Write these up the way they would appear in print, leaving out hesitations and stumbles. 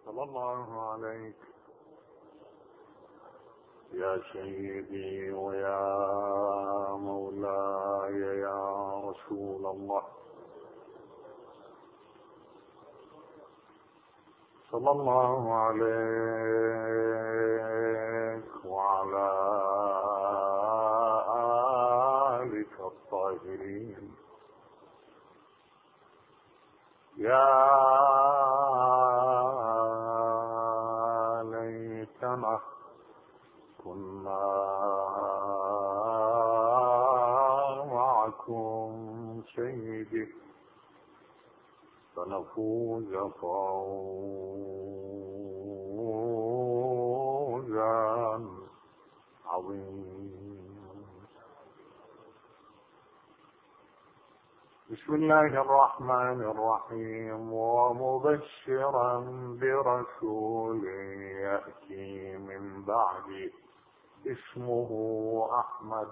صلى الله عليك يا سيدي ويا مولاي يا رسول الله، صلى الله عليك وعلى آلك الطاهرين. يا ليتنا كنا معكم سيدي فنفوز فوزا عظيما. بسم الله الرحمن الرحيم. ومبشرا برسول يأتي من بعد اسمه أحمد.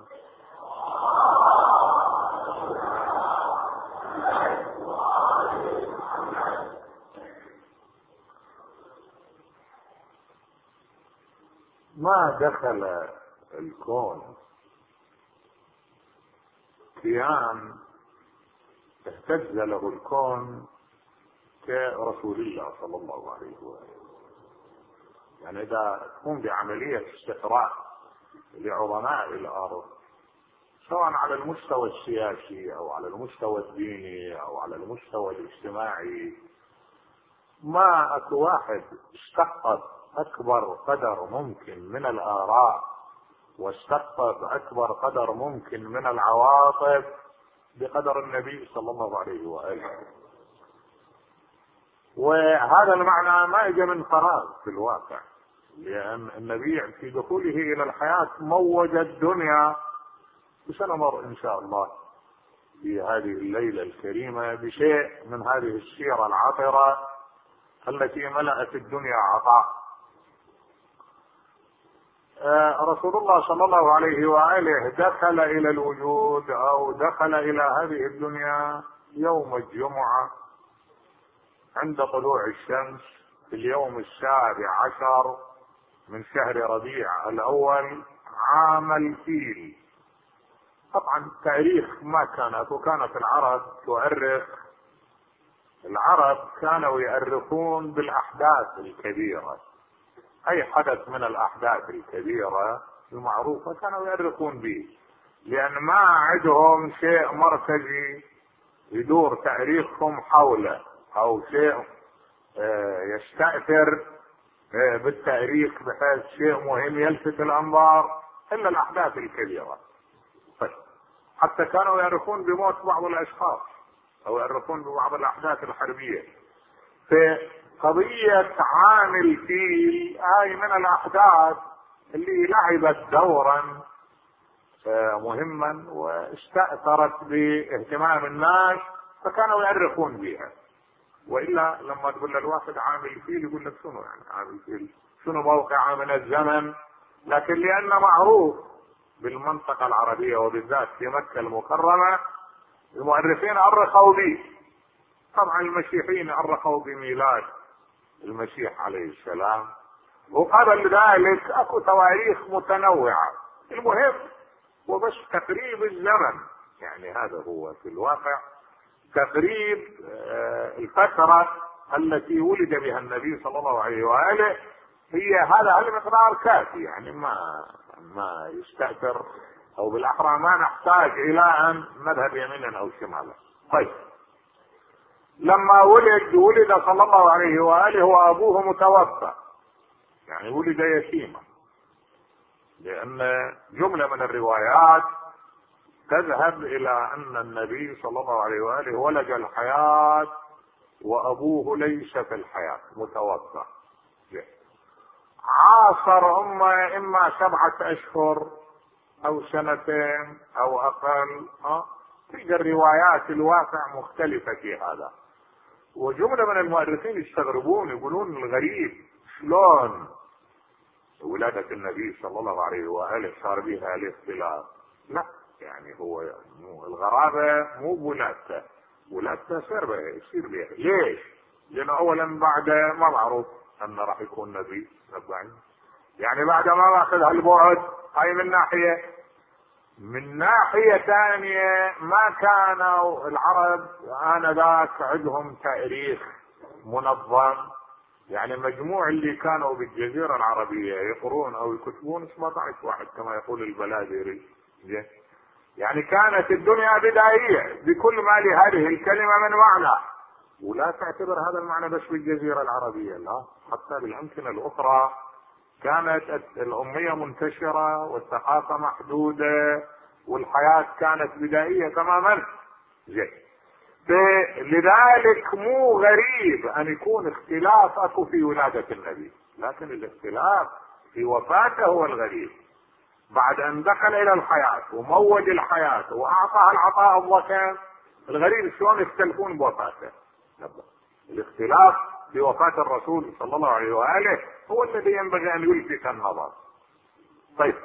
ما دخل الكون كيان اهتز له الكون كرسول الله صلى الله عليه وآله. يعني إذا تقوم بعملية استقراء لعظماء الأرض سواء على المستوى السياسي أو على المستوى الديني أو على المستوى الاجتماعي، ما أكو واحد استقطب أكبر قدر ممكن من الآراء واستقطب أكبر قدر ممكن من العواطف بقدر النبي صلى الله عليه وآله. وهذا المعنى ما اجى من فراغ في الواقع، لأن النبي في دخوله إلى الحياة موج الدنيا، وسنمر إن شاء الله في هذه الليلة الكريمة بشيء من هذه السيرة العطرة التي ملأت الدنيا عطاء. رسول الله صلى الله عليه وآله دخل إلى الوجود أو دخل إلى هذه الدنيا يوم الجمعة عند طلوع الشمس في اليوم 17 من شهر ربيع الأول عام الفيل. طبعا تاريخ ما كانت، وكانت العرب تؤرخ، العرب كانوا يؤرخون بالأحداث الكبيرة، أي حدث من الأحداث الكبيرة المعروفة كانوا يؤرخون به، لأن ما عندهم شيء مركزي يدور تاريخهم حوله أو شيء يستأثر بالتاريخ بحيث شيء مهم يلفت الأنظار إلا الأحداث الكبيرة. طيب. حتى كانوا يؤرخون بموت بعض الأشخاص أو يؤرخون ببعض الأحداث الحربية. في قضية عام الفيل هاي من الأحداث اللي لعبت دورا مهما واستأثرت باهتمام الناس فكانوا يؤرخون بها. وإلا لما تقول للواحد عام الفيل يقول لك شنو يعني عام الفيل، شنو موقعه من الزمن، لكن لأنه معروف بالمنطقة العربية وبالذات في مكة المكرمة المؤرخين أرخوا به. طبعا المسيحيين أرخوا بميلاد المسيح عليه السلام، وقبل ذلك اكو تواريخ متنوعة. المهم وبس تقريب الزمن، يعني هذا هو في الواقع تقريب الفترة التي ولد بها النبي صلى الله عليه وآله، هي هذا المقدار كافي، يعني ما يستأثر، او بالاحرى ما نحتاج الى ان نذهب يمينا او شمالا. طيب. لما ولد صلى الله عليه وآله وأبوه متوفى، يعني ولد يتيما، لأن جملة من الروايات تذهب إلى أن النبي صلى الله عليه وآله ولد الحياة وأبوه ليس في الحياة متوفى. عاصر أمه إما 7 أشهر أو 2 سنين أو أقل. تلك الروايات الواقع مختلفة في هذا. وجملة من المؤرخين يستغربون يقولون الغريب شلون ولادة النبي صلى الله عليه وآله صار بها الاختلاف. لا، يعني هو الغرابة مو بولادته، ولادته يصير بها. ليش؟ لأنه أولا بعد ما معروف أن راح يكون نبي نبعين. يعني بعد ما ماخذ هالبعد هاي من ناحية. من ناحية ثانية ما كانوا العرب آنذاك عندهم تاريخ منظم. يعني مجموع اللي كانوا بالجزيرة العربية يقرون أو يكتبون 17 واحد كما يقول البلادري. يعني كانت الدنيا بدائية بكل ما لهذه الكلمة من معنى. ولا تعتبر هذا المعنى بس بالجزيرة العربية، لا، حتى بالأمكنة الأخرى كانت الأمية منتشرة والثقافة محدودة والحياة كانت بدائية تماما. لذلك مو غريب أن يكون اختلاف أكو في ولادة النبي، لكن الاختلاف في وفاته هو الغريب. بعد أن دخل إلى الحياة وموج الحياة وأعطاها العطاء الضخم، الغريب شلون يختلفون بوفاته. الاختلاف في وفاة الرسول صلى الله عليه وآله هو الذي ينبغي أن يلفت النظر. طيب،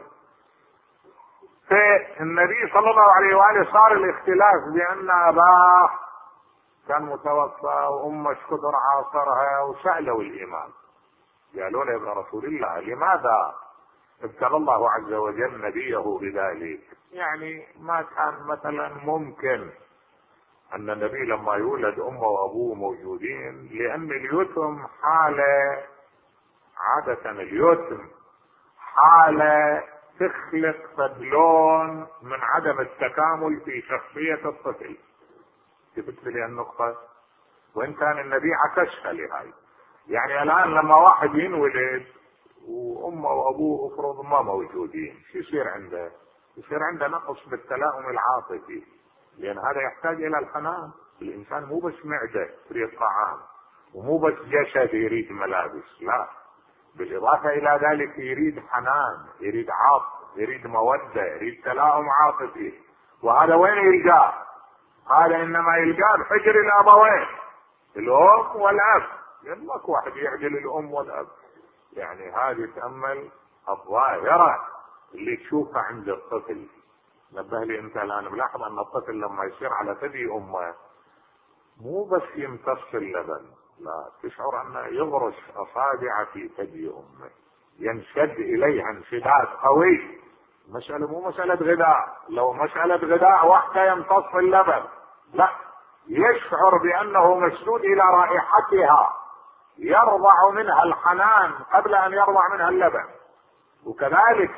فالنبي صلى الله عليه وآله صار الاختلاف بأن أباه كان متوفى وأمه شكدر عاصرها، وسألوا الإمام قالوا له يا رسول الله لماذا ابتلى الله عز وجل نبيه بذلك؟ يعني ما كان مثلا ممكن أن النبي لما يولد أمه وأبوه موجودين، لأن اليتم حالة، عادة اليتم حالة تخلق فدلون من عدم التكامل في شخصية الطفل. جبت لي النقطة، وإن كان النبي عكسها لهاي. يعني الآن لما واحد ينولد وأمه وأبوه افرض ما موجودين، شو يصير عنده؟ يصير عنده نقص بالتلائم العاطفي، لأن هذا يحتاج إلى الحنان. الإنسان مو بس معدة يريد طعام، ومو بس جسد يريد ملابس، لا، بالإضافة إلى ذلك يريد حنان، يريد عطف، يريد مودة، يريد تلائم عاطفي. وهذا وين يلقاه؟ هذا إنما يلقاه بحجر الأبوين، الأم والأب. يعني ماكو واحد يعدل الأم والأب. يعني هذه تأمل الظاهرة اللي تشوفها عند الطفل. نبه لي انت الان ملاحظ ان الطفل لما يصير على ثدي امه مو بس يمتص اللبن، لا، تشعر انه يغرس اصابع في ثدي امه، ينشد اليها انشداد قوي. مسألة مو مسألة غذاء، لو مسألة غذاء واحدة يمتص اللبن، لا، يشعر بانه مسدود الى رائحتها، يرضع منها الحنان قبل ان يرضع منها اللبن. وكذلك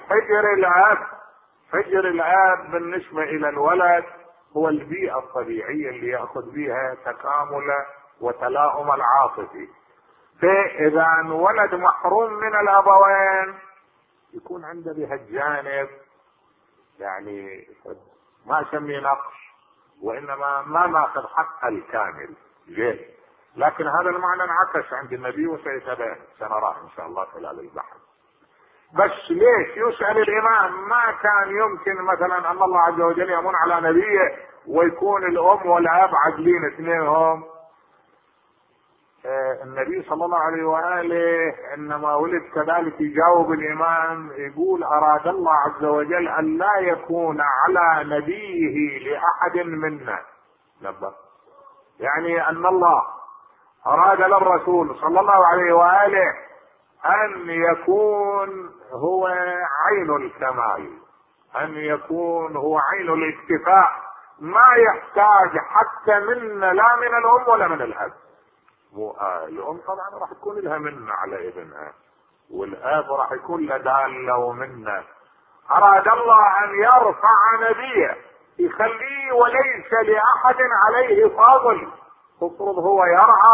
حجر الاب بالنسبة الى الولد هو البيئة الطبيعية اللي يأخذ بها تكامل وتلاؤم العاطفي. فاذا ولد محروم من الابوين يكون عنده بهالجانب يعني ما اسميه نقص، وانما ما ماخذ حقه الكامل. لكن هذا المعنى انعكس عند النبي وسيتبين، سنراه ان شاء الله خلال البحث. بس ليش يسأل الإمام؟ ما كان يمكن مثلا أن الله عز وجل يمن على نبيه ويكون الأم والأب عدلين اثنينهم. النبي صلى الله عليه وآله إنما ولد كذلك يجاوب الإمام يقول أراد الله عز وجل أن لا يكون على نبيه لأحد منا نبه. يعني أن الله أراد للرسول صلى الله عليه وآله أن يكون هو عين الكمال، أن يكون هو عين الاكتفاء، ما يحتاج حتى منا، لا من الأم ولا من الأب. الأم طبعا راح تكون لها منة على ابنها، والأب راح يكون له دالة ومنة. أراد الله أن يرفع نبيه يخليه وليس لأحد عليه فاضل. تفرض هو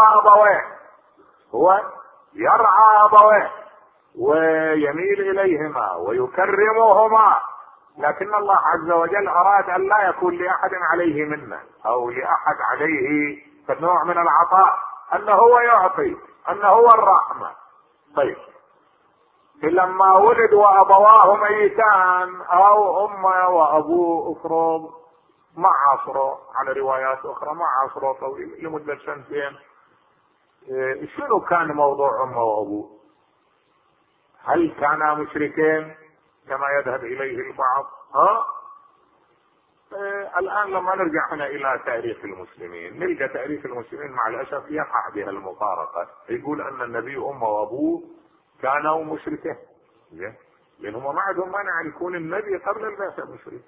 يرعى أبويه ويميل إليهما ويكرمهما، لكن الله عز وجل أراد أن لا يكون لأحد عليه منه أو لأحد عليه نوع من العطاء، أنه هو يعطي، أنه هو الرحمة. طيب، لما ولد وأبواه ميتان أو أمه وأبوه افرض ما عاصروا، على روايات أخرى ما عاصروا طويل لمدة سنتين، شنو كان موضوع امه وابوه؟ هل كانا مشركين كما يذهب اليه البعض؟ الآن لما نرجع هنا إلى تاريخ المسلمين نلقى تاريخ المسلمين مع الأسف يقع بها المفارقة. يقول أن النبي أمه وأبوه كانوا مشركين، لأنهم ما عندهم مانع يكون النبي قبل البعثة مشرك.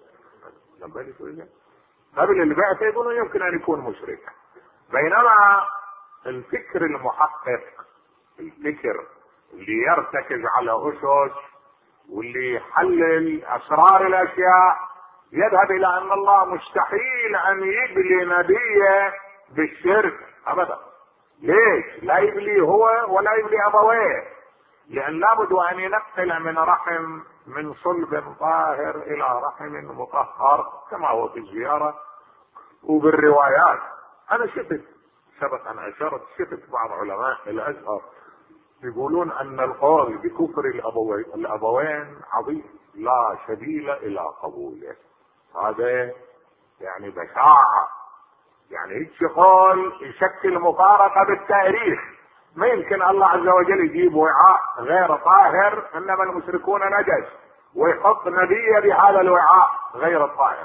قبل البعثة يقولون يمكن أن يكون مشرك، بينما الفكر المحقق، الفكر اللي يرتكز على أسس واللي يحلل أسرار الأشياء يذهب إلى أن الله مستحيل أن يبلي نبيه بالشرك أبدا. ليش؟ لا يبلي هو ولا يبلي أبويه، لأن لابد أن ينقل من رحم من صلب طاهر إلى رحم مطهر كما هو في الزيارة وبالروايات. أنا سبق أن أشرت شفت بعض علماء الأزهر يقولون أن القول بكفر الأبوين عظيم لا سبيل إلى قبوله. هذا يعني بشاعة، يعني هيك قول يشكل مفارقة بالتاريخ. ما يمكن الله عز وجل يجيب وعاء غير طاهر، إنما المشركون نجس، ويحط نبي بهذا الوعاء غير طاهر.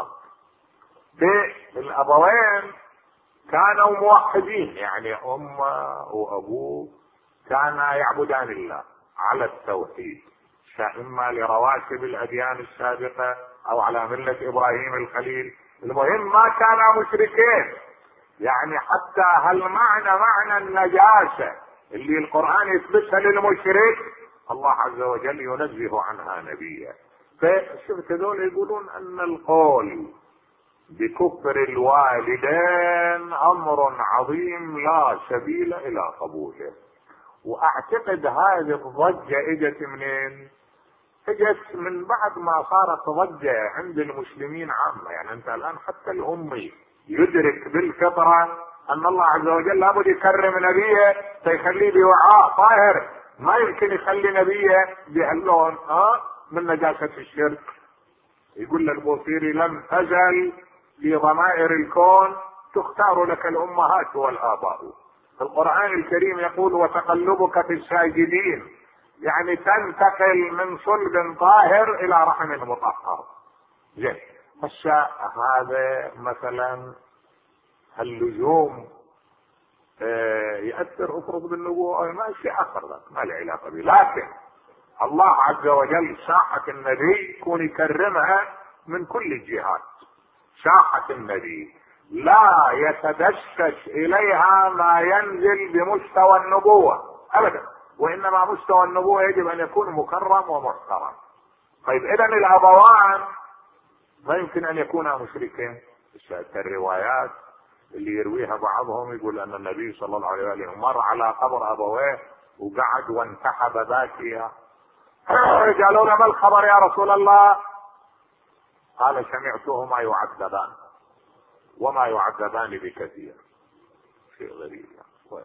الأبوين كانوا موحدين، يعني أم وأبوه كانا يعبدان الله على التوحيد، إما لرواتب الأديان السابقة أو على ملة إبراهيم الخليل. المهم ما كانا مشركين. يعني حتى معنى النجاسة اللي القرآن يثبتها للمشرك الله عز وجل ينزه عنها نبيه. فشفت هذول يقولون أن القول بكفر الوالدين أمر عظيم لا سبيل إلى قبوله. واعتقد هذه الضجة اجت منين؟ اجت من بعد ما صارت ضجة عند المسلمين عامة. يعني انت الان حتى الامي يدرك بالفطرة ان الله عز وجل لابد يكرم نبيه فيخليه بوعاء طاهر، ما يمكن يخلي نبيه بهاللون من نجاسة الشرك. يقول للبوصيري لم تزل في ضمائر الكون تختار لك الامهات والاباء. القرآن الكريم يقول وتقلبك في الساجدين، يعني تنتقل من صلب طاهر الى رحم مطهر. زين، هذا مثلا اللزوم يأثر افرض بالنبوة ما شيء اخر ذاك ما له علاقة به، لكن الله عز وجل ساحة النبي يكون يكرمها من كل الجهات. ساحة النبي لا يتدشش اليها ما ينزل بمستوى النبوة ابدا، وانما مستوى النبوة يجب ان يكون مكرم ومحترم. طيب اذا الابوان ما يمكن ان يكونا مشركين. الروايات اللي يرويها بعضهم يقول ان النبي صلى الله عليه وسلم مر على قبر ابويه وقعد وانتحب باكيا. قالوا له ما الخبر يا رسول الله؟ قال سمعتهما يعذبان وما يعذبان بكثير. شيء غريب يعني.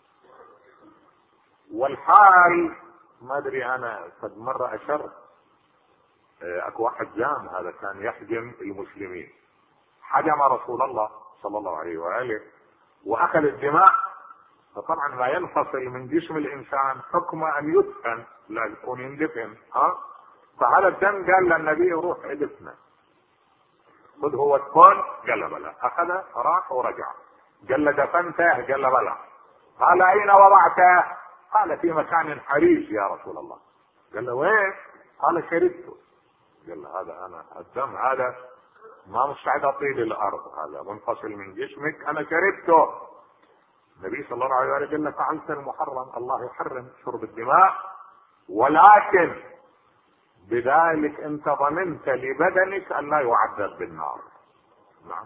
والحال ما ادري انا قد مره اشرت اكو واحد جام هذا كان يحجم المسلمين، حجم رسول الله صلى الله عليه واله واخذ الدماء. فطبعا ما ينفصل من جسم الانسان حكم ان يدفن، لا يكون يندفن. فهذا الدم قال للنبي روح ادفنه، خذ هو الكون. قال بلى. اخذ راح ورجع. قال دفنته؟ قال بلى. قال اين وضعته؟ قال في مكان حريش يا رسول الله. قال له وين؟ قال شربته. قال له هذا انا الدم هذا ما مستعد اطيل الارض، هذا منفصل من جسمك، انا شربته. النبي صلى الله عليه وسلم قال له فعلت المحرم، الله يحرم شرب الدماء، ولكن بذلك انت ضمنت لبدنك ان لا يعذب بالنار. نعم.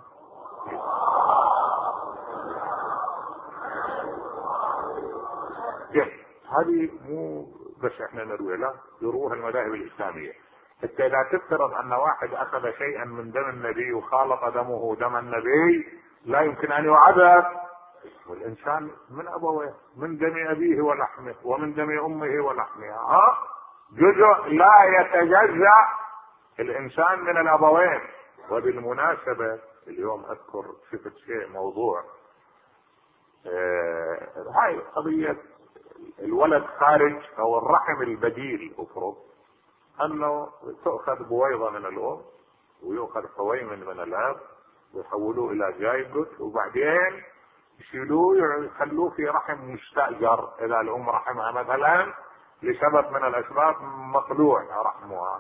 هذه مو بس احنا نروي، لا يروها المذاهب الاسلاميه. حتى اذا تفترض ان واحد اخذ شيئا من دم النبي وخالط دمه دم النبي لا يمكن ان يعذب. والانسان من ابويه، من دم ابيه ولحمه ومن دم امه ولحمها، جزء لا يتجزأ الانسان من الابوين. وبالمناسبة اليوم اذكر شفت شيء موضوع هاي قضية الولد خارج او الرحم البديل. افرض انه تؤخذ بويضة من الام ويؤخذ حويمن من الاب ويحولوه الى جايبوت، وبعدين يشيلوه يخلوه في رحم مستأجر. اذا الام رحمها مثلا لسبب من الاسباب مقلوع رحمها،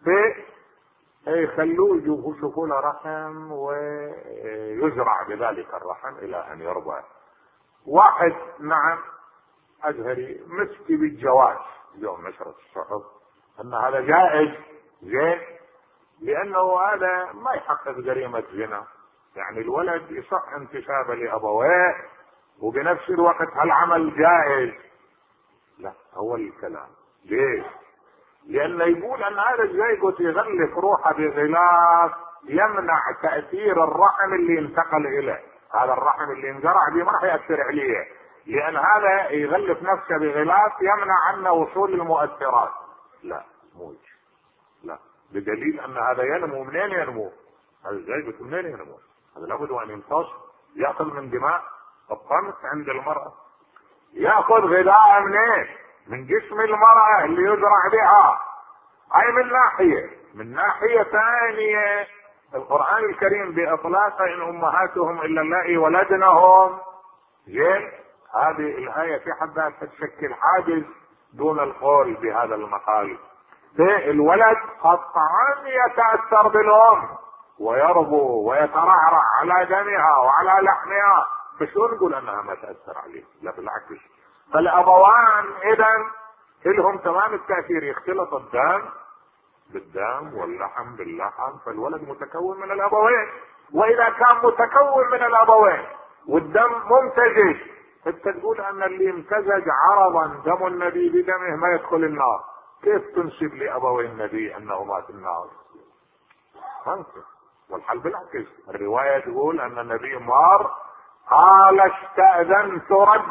يخلوه يشوفوا له رحم ويزرع بذلك الرحم الى ان يرضع. واحد نعم ازهري مسكي بالجواز اليوم نشرت الصحف ان هذا جائز، زين، لانه هذا ما يحقق جريمة زنا، يعني الولد يصح انتسابه لابويه وبنفس الوقت هالعمل جائز. لا، هو الكلام ليش؟ لانه يقول ان هذا الزيجوت يغلف روحه بغلاف يمنع تأثير الرحم اللي انتقل اليه. هذا الرحم اللي انزرع به ما راح يأثر عليه، لان هذا يغلف نفسه بغلاف يمنع عنه وصول المؤثرات. لا مو لا، بدليل ان هذا ينمو. منين ينمو؟ هذا الزيجوت منين ينمو؟ هذا لابد ان يمتص، ياخذ من دماء الطمس عند المرأة. ياخذ غذاء منين؟ من جسم المرأة اللي يزرع بها. هاي من ناحية. من ناحية ثانية القرآن الكريم بإطلاقه إن أمهاتهم إلا اللائي ولدنهم، زين، هذه الآية في حد ذاتها تشكل حاجز دون القول بهذا المقال. الولد قطعا يتأثر بالأم ويربو ويترعرع على دمها وعلى لحمها، فشو نقول انها ما تأثر عليه؟ لا بالعكس. فالابوان اذا لهم تمام التأثير، يختلط الدم بالدم واللحم باللحم، فالولد متكون من الابوين. واذا كان متكون من الابوين والدم ممتزج، انت تقول ان اللي امتزج عرضا دم النبي بدمه ما يدخل النار، كيف تنسب لابوي النبي انهما في النار؟ خمسة. والحل بالعكس، الرواية تقول ان النبي مار قال استأذنت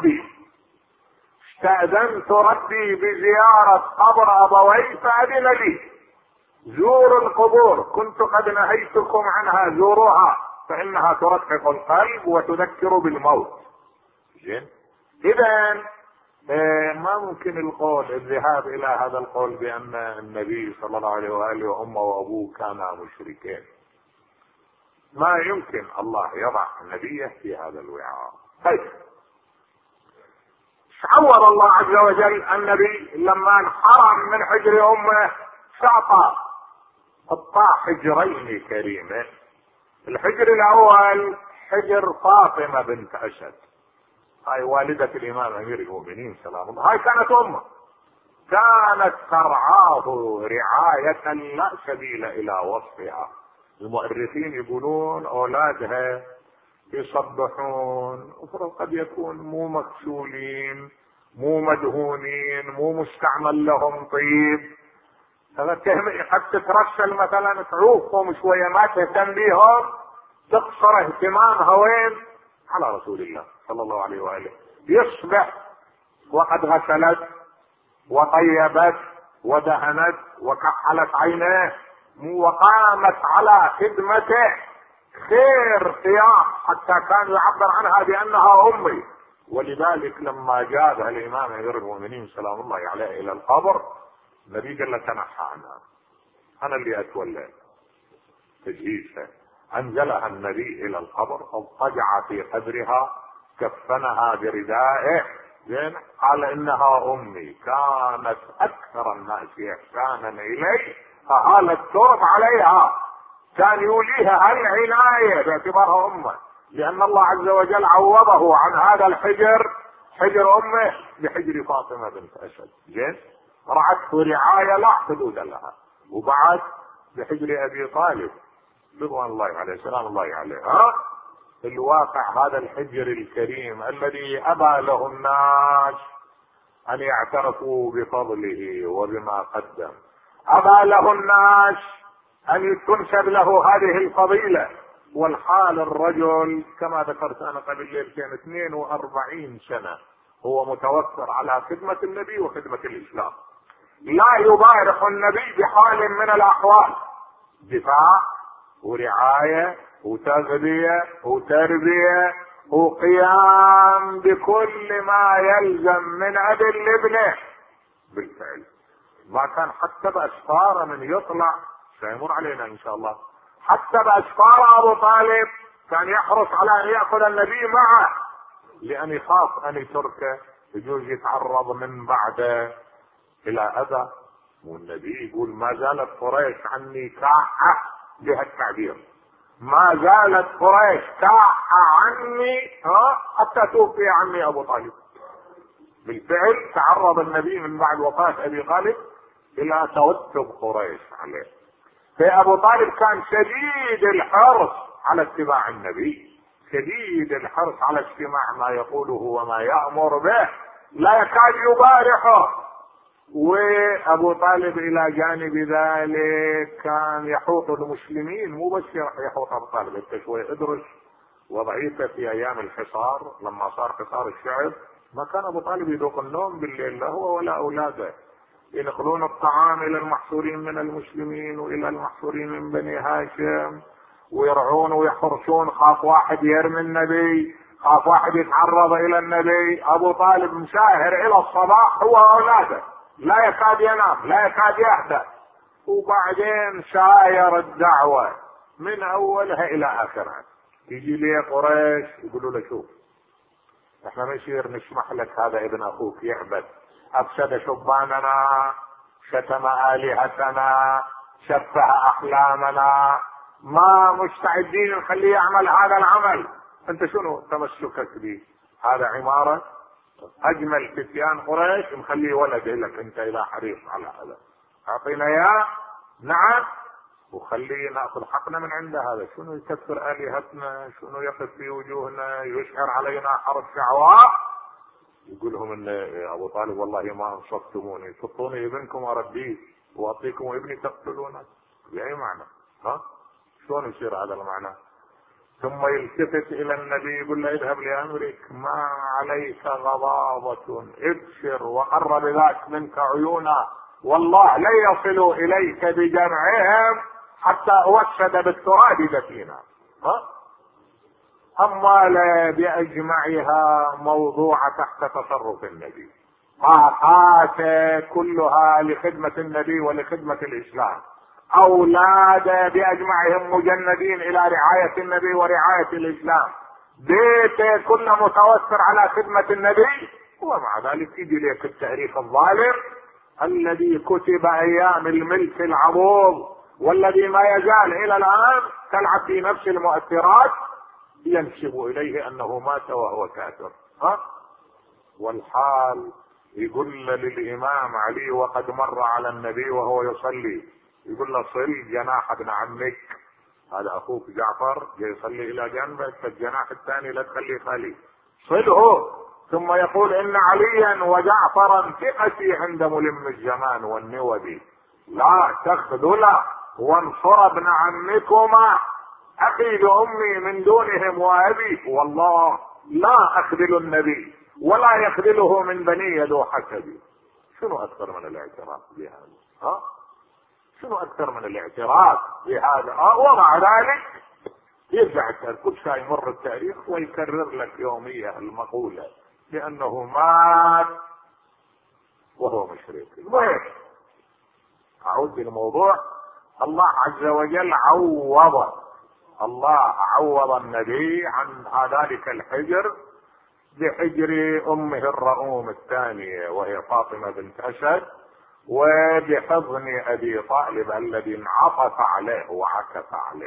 ربي بزيارة قبر ابوي فأذن لي، زوروا القبور، كنت قد نهيتكم عنها زوروها فانها ترقق القلب وتذكر بالموت. زين، اذا ما ممكن الذهاب الى هذا القول بان النبي صلى الله عليه واله وامه وابوه كانا مشركين. ما يمكن الله يضع نبيه في هذا الوعاء. طيب، عوض الله عز وجل النبي لما انحرم من حجر امه قطع حجرين كريمين. الحجر الاول حجر فاطمه بنت اسد، هاي والدة الامام امير المؤمنين سلام الله، هاي كانت امه، كانت ترعاه رعاية لا سبيل الى وصفها. المؤرخين يقولون اولادها يصبحون قد يكون مو مغسولين مو مدهونين مو مستعمل لهم طيب، قد تترسل مثلا تعوقهم شوية ما تهتم بيهم، تقصر اهتمامها وين؟ على رسول الله صلى الله عليه وآله. يصبح وقد غسلت وطيبت ودهنت وكحلت عينيه وقامت على خدمته خير قيام، حتى كان يعبر عنها بأنها أمي. ولذلك لما جاء الإمام أمير المؤمنين سلام الله عليه إلى القبر، النبي قال له تنحى عنها، أنا اللي أتولى تجهيزها. أنزلها النبي إلى القبر، اضطجع في قبرها، كفنها بردائه، زين، قال إنها أمي، كانت أكثر الناس إحسانا إلي فهال الترب عليها، كان يوليها العناية باعتبارها أمه، لأن الله عز وجل عوضه عن هذا الحجر، حجر أمه، بحجر فاطمة بنت أسد، زين، رعته رعاية لا حدود لها. وبعد بحجر أبي طالب رضوان الله عليه سلام الله عليه. الواقع هذا الحجر الكريم الذي أبى له الناس أن يعترفوا بفضله وبما قدم، أبى له الناس أن تنسب له هذه الفضيلة، والحال الرجل كما ذكرت أنا قبل ليلتين 42 سنة هو متوفر على خدمة النبي وخدمة الإسلام، لا يبارك النبي بحال من الأحوال، دفاع ورعاية وتغذية وتربية وقيام بكل ما يلزم من أب لابنه. بالفعل ما كان حتى بأسفار من يطلع سيمر علينا إن شاء الله، حتى بأسفار أبو طالب كان يحرص على أن يأخذ النبي معه، لأن يخاف أن يتركه يجوز يتعرض من بعده إلى أذى. والنبي يقول ما زالت قريش عني كاحة، بهالتعبير، ما زالت قريش كاحة عني حتى توفي عني أبو طالب. بالفعل تعرض النبي من بعد وفاة أبي طالب إلى توتر قريش عليه. فأبو طالب كان شديد الحرص على اتباع النبي، شديد الحرص على استماع ما يقوله وما يأمر به، لا يكاد يبارحه. وأبو طالب إلى جانب ذلك كان يحوط المسلمين، مو بس يحوط أبو طالب، انت شوي ادرس وضعيته في أيام الحصار. لما صار حصار الشعب ما كان أبو طالب يذوق النوم بالليل، لا هو ولا أولاده، ينقلون الطعام إلى المحصورين من المسلمين وإلى المحصورين من بني هاشم، ويرعون ويحرسون، خاف واحد يرمي النبي، خاف واحد يتعرض إلى النبي. أبو طالب مساهر إلى الصباح هو وأولاده، لا يكاد ينام، لا يكاد يهدأ. وبعدين ساير الدعوة من أولها إلى آخرها. يجي لي قريش يقولوا له شوف، احنا ما يصير نسمح لك هذا ابن أخوك يعبد، أفسد شباننا، شتم آلهتنا، شبه أحلامنا، ما مستعدين نخليه يعمل هذا العمل. أنت شنو تمسكك به؟ هذا عمارة أجمل فتيان قريش مخليه ولد لك أنت إذا حريص على هذا، أعطينا إياه. نعم، وخليه نأخذ حقنا من عنده. هذا شنو يكسر آلهتنا، شنو يقف في وجوهنا، يشعر علينا حرب شعواء. يقول لهم ان ابو طالب والله ما انصفتموني، تطوني ابنكم اربيه واعطيكم ابني تقتلونه، باي معنى؟ شلون يصير هذا المعنى؟ ثم يلتفت الى النبي يقول له اذهب لامرك، ما عليك غضاضة، ابشر وقرب ذاك منك عيونا، والله لن يصلوا اليك بجمعهم حتى اوسد بالتراب دفينا. أما لا بأجمعها موضوع تحت تصرف النبي، طاقات كلها لخدمة النبي ولخدمة الإسلام، أولاد بأجمعهم مجندين إلى رعاية النبي ورعاية الإسلام، بيت كله متوفر على خدمة النبي. ومع ذلك يجي لك التاريخ الظالم الذي كتب أيام الملك العضوض، والذي ما يزال إلى الآن تلعب في نفس المؤثرات، ينسب اليه انه مات وهو كافر. والحال يقول للامام علي وقد مر على النبي وهو يصلي، يقول له صل جناح ابن عمك، هذا اخوك جعفر جاي يصلي الى جنبك، فالجناح الثاني لا تخليه خالي، صله. ثم يقول ان عليا وجعفرا ثقتي عند ملم الزمان والنوبي، لا تخذلا وانصر ابن عمكما، أخي لأمي من دونهم وأبي، والله لا أخذل النبي ولا يخذله من بني ذو حسبي. شنو أكثر من الاعتراف بهذا؟ شنو أكثر من الاعتراف بهذا؟ ومع ذلك يرجع كل شيء يمر التاريخ ويكرر لك يوميا المقولة لأنه مات وهو مشرك. المهم أعود للموضوع. الله عز وجل عوض النبي عن ذلك الحجر بحجر امه الرؤوم الثانية وهي فاطمة بنت اسد، وبحضن ابي طالب الذي انعطف عليه وعكف عليه.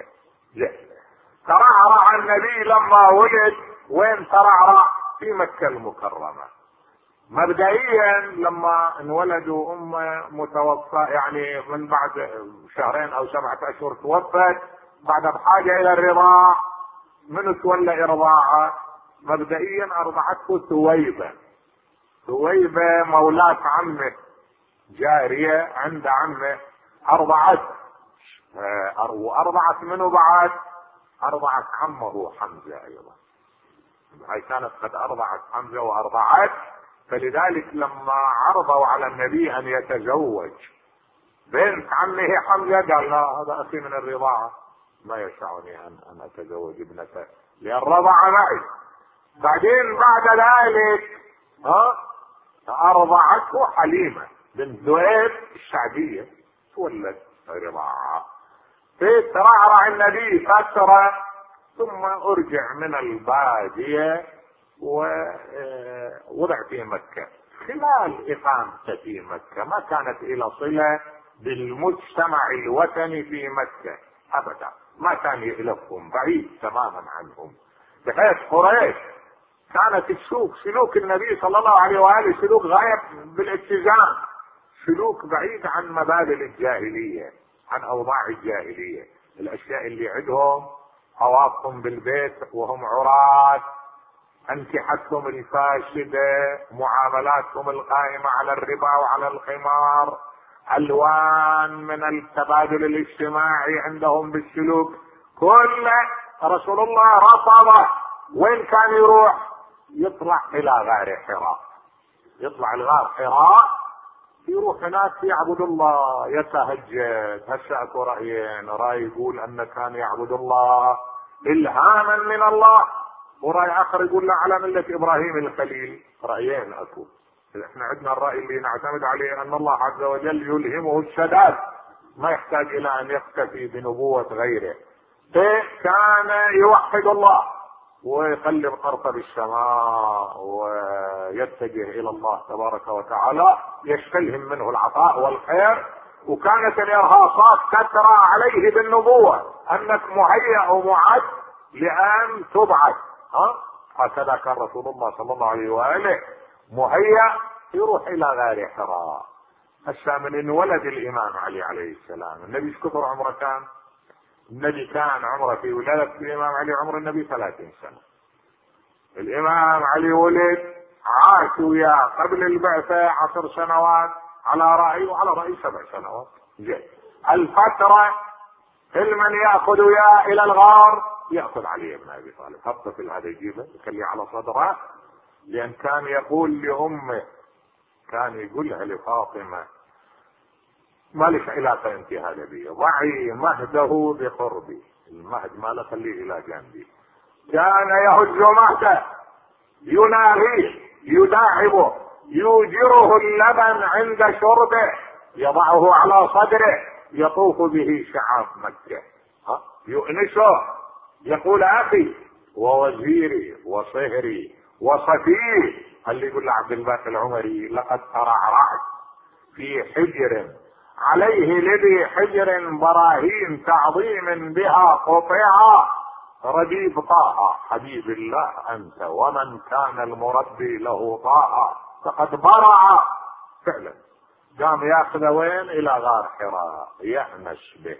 ترعرع النبي لما ولد، وين ترعرع؟ في مكة المكرمة. مبدئيا لما انولدوا امه متوفى، يعني من بعد شهرين او 7 اشهر توفت، بعد بحاجة الى الرضاع. من تولى ارضاعه؟ مبدئيا ارضعته ثويبة مولاة عمه، جارية عند عمه، وارضعت منه بعد؟ ارضعت عمه حمزة ايضا. هاي كانت قد ارضعت حمزة وارضعت، فلذلك لما عرضوا على النبي ان يتزوج بنت عمه حمزة قال لا، هذا اخي من الرضاعة، ما يسعني ان اتزوج ابنته لان رضع معي. بعدين بعد ذلك ارضعته حليمة بنت ذؤيب الشعبية، تولد رضاعة. ترعرع النبي فترة ثم ارجع من البادية ووضع في مكة. خلال اقامته في مكة ما كانت الى صلة بالمجتمع الوثني في مكة ابدا، ما كان يألفهم، بعيد تماما عنهم، بحيث قريش كانت تسوق سلوك النبي صلى الله عليه وآله سلوك غاية بالاتزان، سلوك بعيد عن مبادئ الجاهلية، عن اوضاع الجاهلية. الاشياء اللي عندهم طوافهم بالبيت وهم عراة، انكحتهم الفاسدة، معاملاتهم القائمة على الربا وعلى القمار، الوان من التبادل الاجتماعي عندهم بالسلوك، كل رسول الله رفضه. وين كان يروح؟ يطلع الى غار حراء، يطلع الغار حراء، يروح هناك يعبد الله، يتهجد. هسه اكو رايين، راي يقول انه كان يعبد الله الهاما من الله، وراي اخر يقول لا على مله ابراهيم الخليل. رايين اكو. احنا عندنا الراي اللي نعتمد عليه ان الله عز وجل يلهمه السداد، ما يحتاج الى ان يكتفي بنبوه غيره. كان يوحد الله ويقلب طرفه بالسماء ويتجه الى الله تبارك وتعالى، يستلهم منه العطاء والخير. وكانت الارهاصات تترى عليه بالنبوة، انك مهيأ ومعد لان تبعث. هكذا كان رسول الله صلى الله عليه وآله مهيأ، يروح الى غار حراء. هسه من انولد الامام علي عليه السلام، النبي ايش كثر عمره كان؟ النبي كان عمره في ولادة الامام علي عمر النبي 30 سنة. الامام علي ولد عاش وياه قبل البعثة 10 سنوات على رأي، وعلى رأي 7 سنوات. زين الفترة من يأخذ وياه الى الغار يأخذ علي بن ابي طالب، حطه في هذا يجيبه يخليه على صدره، لان كان يقول لامه، كان يقولها لفاطمة ما لك علاقة انت هذا بي، ضعي مهده بقربي، المهد ما له خليه الى جنبي. كان يهج مهده، يناهيه، يداعبه، يوجره اللبن عند شربه، يضعه على صدره، يطوف به شعاب مكة، يؤنسه، يقول اخي ووزيري وصهري وصفيه. اللي يقول لعبد الباقي العمري لقد ترعرعت في حجر عليه لذي حجر براهين تعظيم بها قطعا، ربيب طه حبيب الله انت، ومن كان المربي له طاعة فقد برع. فعلا قام ياخذ وين؟ الى غار حراء، يأنس به،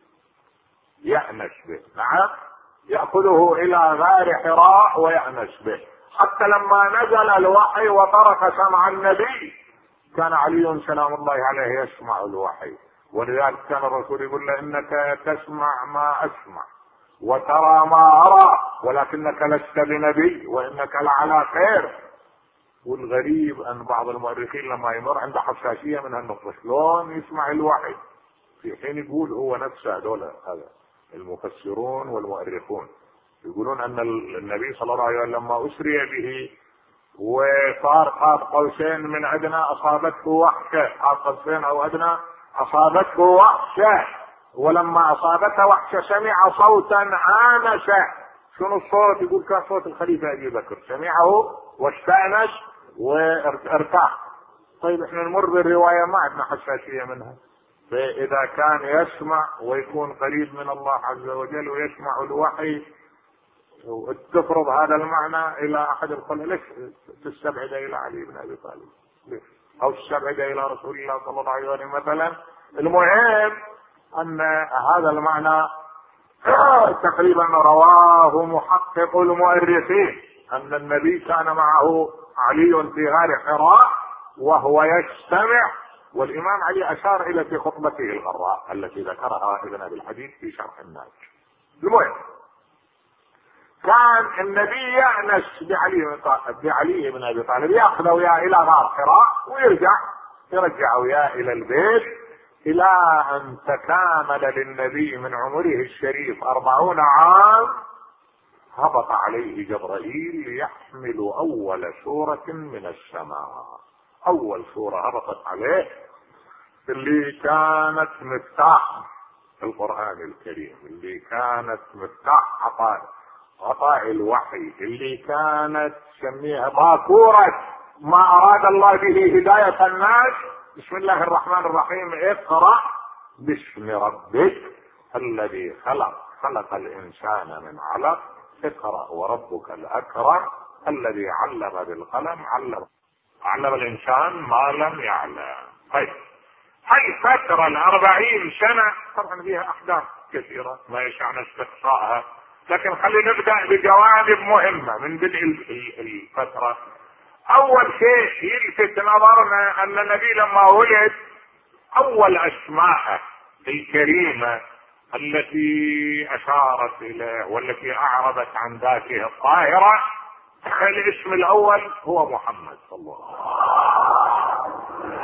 يأنس به. نعم يأخذه الى غار حراء ويأنس به، حتى لما نزل الوحي وترك سمع النبي كان علي سلام الله عليه يسمع الوحي. ولذلك كان الرسول يقول له انك تسمع ما اسمع وترى ما ارى ولكنك لست بنبي وانك لعلى خير. والغريب ان بعض المؤرخين لما يمر عنده حساسية من هالنقطة، شلون يسمع الوحي في حين يقول هو نفسه. هذول هذا المفسرون والمؤرخون يقولون ان النبي صلى الله عليه وسلم لما اسري به وصار قاب قوسين من ادنى اصابته وحشه، قاب قوسين او ادنى اصابته وحشه، ولما اصابته وحشه سمع صوتا آنسه. شنو الصوت؟ يقول كان صوت الخليفه ابي بكر، سمعه واستأنس وارتاح. طيب احنا نمر بالروايه ما عندنا حساسيه منها، فاذا كان يسمع ويكون قريب من الله عز وجل ويسمع الوحي وتفرض هذا المعنى الى احد الخلق، ليش تستبعد الى علي بن ابي طالب؟ ليش؟ او تستبعد الى رسول الله صلى الله عليه وسلم مثلا؟ المهم ان هذا المعنى تقريبا رواه محقق المؤرخين ان النبي كان معه علي في غار حراء وهو يستمع، والامام علي اشار الى في خطبته الغراء التي ذكرها ابن ابي الحديث في شرح الناس. المهم كان النبي يأنس بعلي بن ابي طالب، ياخذ وياه الى غار حراء يرجع وياه الى البيت، الى ان تكامل للنبي من عمره الشريف 40 عام هبط عليه جبرائيل ليحمل اول سورة من السماء. اول سورة هبطت عليه اللي كانت مفتاح القرآن الكريم، اللي كانت مفتاح عطاء الوحي، اللي كانت تسميها باكورة ما أراد الله به هداية الناس. بسم الله الرحمن الرحيم، اقرأ باسم ربك الذي خلق الإنسان من علق، اقرأ وربك الأكرم الذي علم بالقلم، علم الإنسان ما لم يعلم. طيب، هاي فترة 40 سنة طبعا فيها أحداث كثيرة ما يشعنا استقصائها، لكن خلينا نبدأ بجوانب مهمة من بدء الفترة. أول شيء يلفت نظرنا أن النبي لما ولد أول أسماءه الكريمة التي أشارت إليه والتي أعربت عن ذاته الطاهرة، الاسم الأول هو محمد صلى الله عليه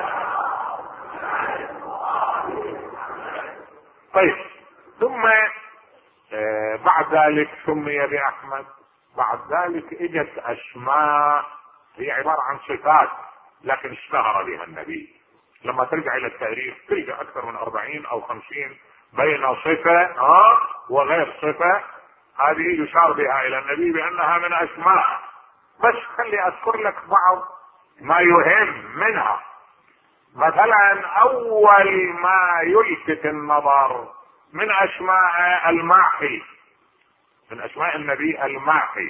وسلم. طيب، ثم بعد ذلك سمي بأحمد. بعد ذلك اجت أسماء هي عبارة عن صفات لكن اشتهر بها النبي. لما ترجع إلى التاريخ تلقى أكثر من 40 أو 50 بين صفة وغير صفة، هذه يشار بها إلى النبي بأنها من أسماء. بس خلي أذكر لك بعض ما يهم منها. مثلا أول ما يلفت النظر من أسماء الماحي، من أسماء النبي الماحي.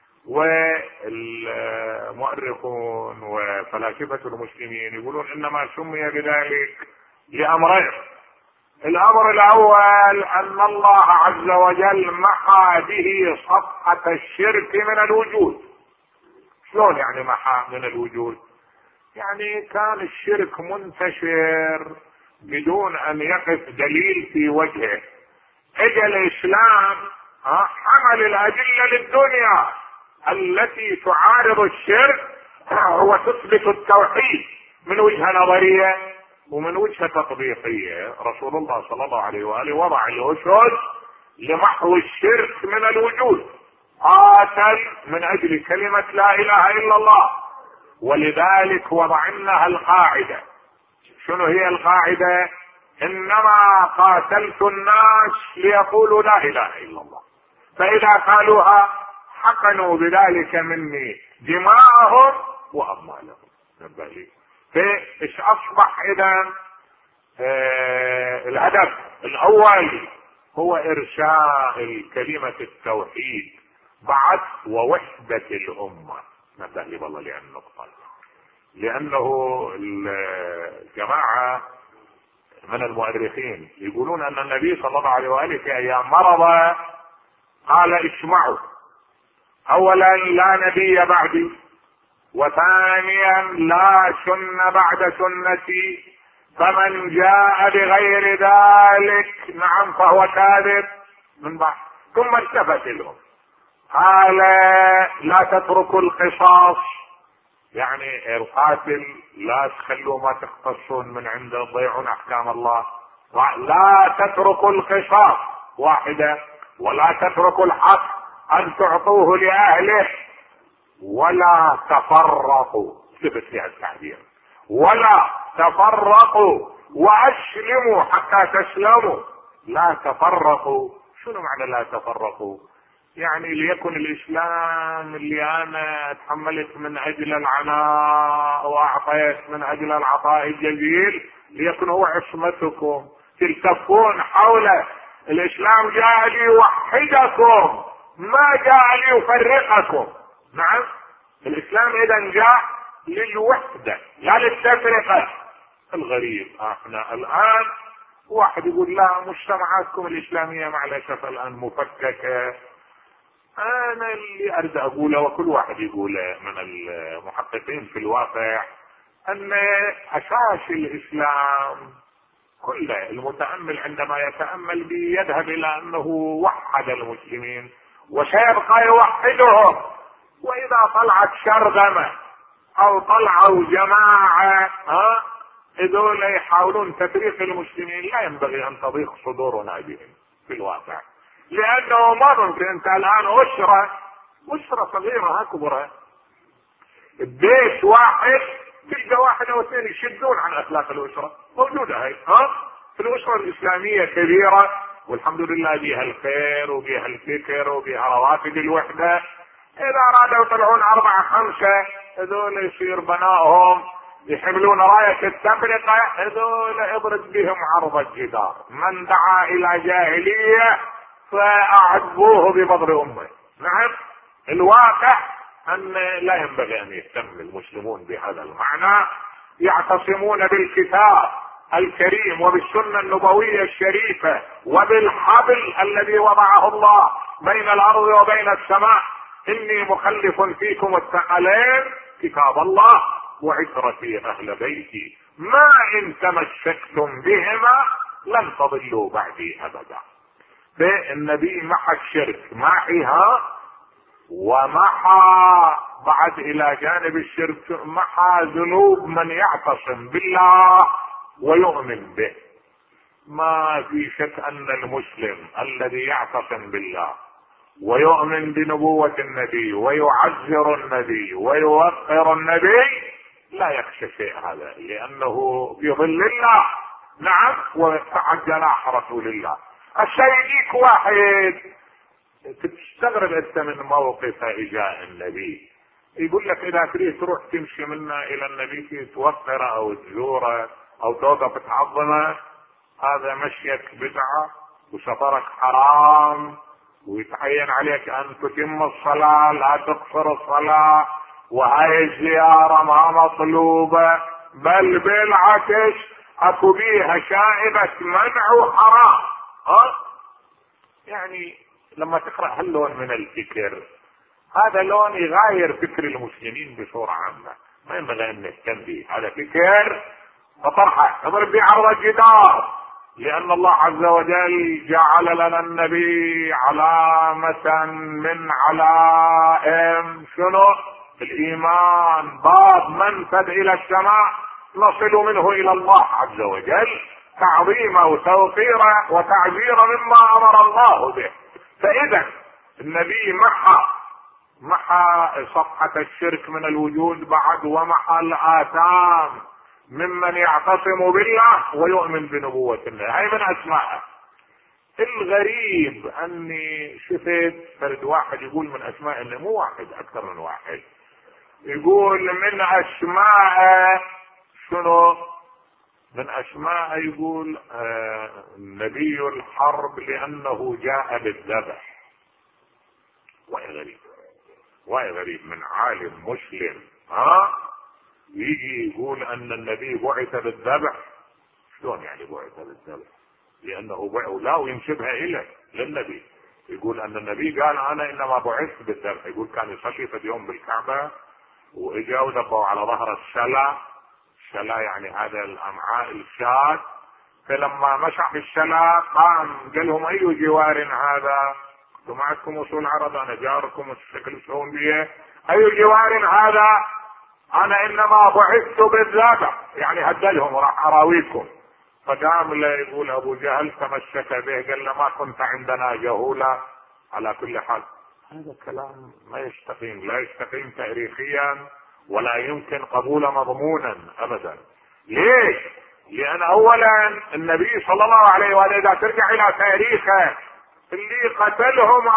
والمؤرخون وفلاسفة المسلمين يقولون إنما سمي بذلك لأمرين. الأمر الأول أن الله عز وجل محى به صفحة الشرك من الوجود. شلون يعني محى من الوجود؟ يعني كان الشرك منتشر بدون أن يقف دليل في وجهه. اجى الإسلام حمل الأدلة للدنيا التي تعارض الشرك وتثبت التوحيد من وجهة نظرية ومن وجهة تطبيقية. رسول الله صلى الله عليه وآله وضع الأسس لمحو الشرك من الوجود، قاتل من أجل كلمة لا إله إلا الله. ولذلك وضعناها القاعدة. شنو هي القاعدة؟ إنما قاتلت الناس ليقولوا لا إله إلا الله، فإذا قالوها حقنوا بذلك مني دماءهم وأموالهم. فإيش أصبح إذا؟ الهدف الأول هو إرساء كلمة التوحيد بعد ووحدة الأمة. نبدأ لي والله لأن نقطة، لأنه الجماعة من المؤرخين يقولون أن النبي صلى الله عليه وآله في أيام مرض قال اسمعوا، أولا لا نبي بعدي، وثانيا لا سنة بعد سنتي، فمن جاء بغير ذلك نعم فهو كاذب من بعد. ثم التفت لهم قال لا تتركوا القصاص، يعني القاتل لا تخلوا ما تقتصون من عنده تضيعون احكام الله. لا تتركوا القصاص واحدة، ولا تتركوا الحق ان تعطوه لاهله، ولا تفرقوا. ثبت فيها التعبير ولا تفرقوا، واسلموا حتى تسلموا. لا تفرقوا. شنو معنى لا تفرقوا؟ يعني ليكن الاسلام اللي انا تحملت من اجل العناء واعطيت من اجل العطاء الجزيل ليكن هو عصمتكم، تلتفون حوله. الاسلام جاء ليوحدكم ما جاء ليفرقكم. نعم، الاسلام اذا جاء للوحدة لا للتفرقة. الغريب احنا الان واحد يقول لا مجتمعاتكم الاسلامية مع الاسف الان مفككة. انا اللي اريد اقوله وكل واحد يقوله من المحققين في الواقع ان اساس الاسلام كله المتأمل عندما يتأمل به يذهب الى انه وحد المسلمين وسيبقى يوحدهم. واذا طلعت شرذمة او طلعوا جماعة هذول يحاولون تفريق المسلمين، لا ينبغي ان تضيق صدورنا بهم في الواقع، لانه ما ممكن. انت الان اسرة صغيرة كبرى، بيت واحد تلقى واحد او اثنين يشدون عن اخلاق الاسرة موجودة هاي. في الأسرة الإسلامية كبيرة والحمد لله بها الخير وبها الفكر وبها روافد الوحدة. إذا أرادوا يطلعون 4 5 هذول يصير بنائهم يحملون راية التفرقة، هذول اضرب بهم عرض الجدار. من دعا إلى جاهلية فأعذبوه ببضر أمه. نعم، الواقع أن لا ينبغي أن يهتم المسلمون بهذا المعنى، يعتصمون بالكتاب الكريم وبالسنة النبوية الشريفة وبالحبل الذي وضعه الله بين الأرض وبين السماء. إني مخلف فيكم الثقلين كتاب الله وعترتي أهل بيتي، ما إن تمسكتم بهما لن تضلوا بعدي أبدا. فالنبي محى الشرك محيها، ومحى بعد إلى جانب الشرك محى ذنوب من يعتصم بالله ويؤمن به. ما في شك أن المسلم الذي يعتصم بالله ويؤمن بنبوة النبي ويعزر النبي ويوقر النبي لا يخشى شيء هذا، لأنه في ظل الله. نعم، وتحت جناح رسول الله. الشيء يجيك واحد تستغرب انت من موقفه اجاء النبي، يقول لك اذا تريد تروح تمشي منا الى النبي توقره او تزوره او توقف تعظمه، هذا مشيك بدعه وسفرك حرام، ويتعين عليك ان تتم الصلاه لا تقصر الصلاه، وهاي الزياره ما مطلوبه، بل بالعكس اكو بيها شائبه منع وحرام. يعني لما تقرأ هاللون من الفكر، هذا لون يغاير فكر المسلمين بصورة عامة، ما ينبغي ان نهتم به. هذا فكر فطرحه اضرب به عرض الجدار، لأن الله عز وجل جعل لنا النبي علامة من علائم شنو؟ الإيمان، باب منفذ إلى السماء نصل منه إلى الله عز وجل، تعظيما وتوقيرا وتعزيرا مما أمر الله به. فإذا النبي محى صفحة الشرك من الوجود بعد، ومحى الآثام ممن يعتصم بالله ويؤمن بنبوة الله. هاي من أسمائه. الغريب أني شفت فرد واحد يقول من أسماء، إنه مو واحد، أكثر من واحد يقول من أسماء شنو؟ من أسماء يقول نبي الحرب لأنه جاء بالذبح. وهي غريب من عالم مسلم يجي يقول أن النبي بعث بالذبح. شلون يعني بعث بالذبح؟ لأنه لا ينسبها إليه للنبي، يقول أن النبي قال أنا إنما بعثت بالذبح. يقول كان يصلي في يوم بالكعبة وإجا وذبوا على ظهر الشلا يعني هذا الامعاء الشاة، فلما مسح الشلا قام قال لهم اي جوار هذا؟ انتم معكم اصول عرب، انا جاركم الشكل تسوون بيه، اي جوار هذا؟ انا انما بعثت بالذبح، يعني هدلهم راح اراويكم. فقام له يقول ابو جهل تمسك به، قال له ما كنت عندنا جهولا. على كل حال هذا كلام ما يستقيم، لا يستقيم تاريخيا ولا يمكن قبول مضمونا ابدا. ليش؟ لان اولا النبي صلى الله عليه وآله اذا ترجع الى تاريخه اللي قتلهم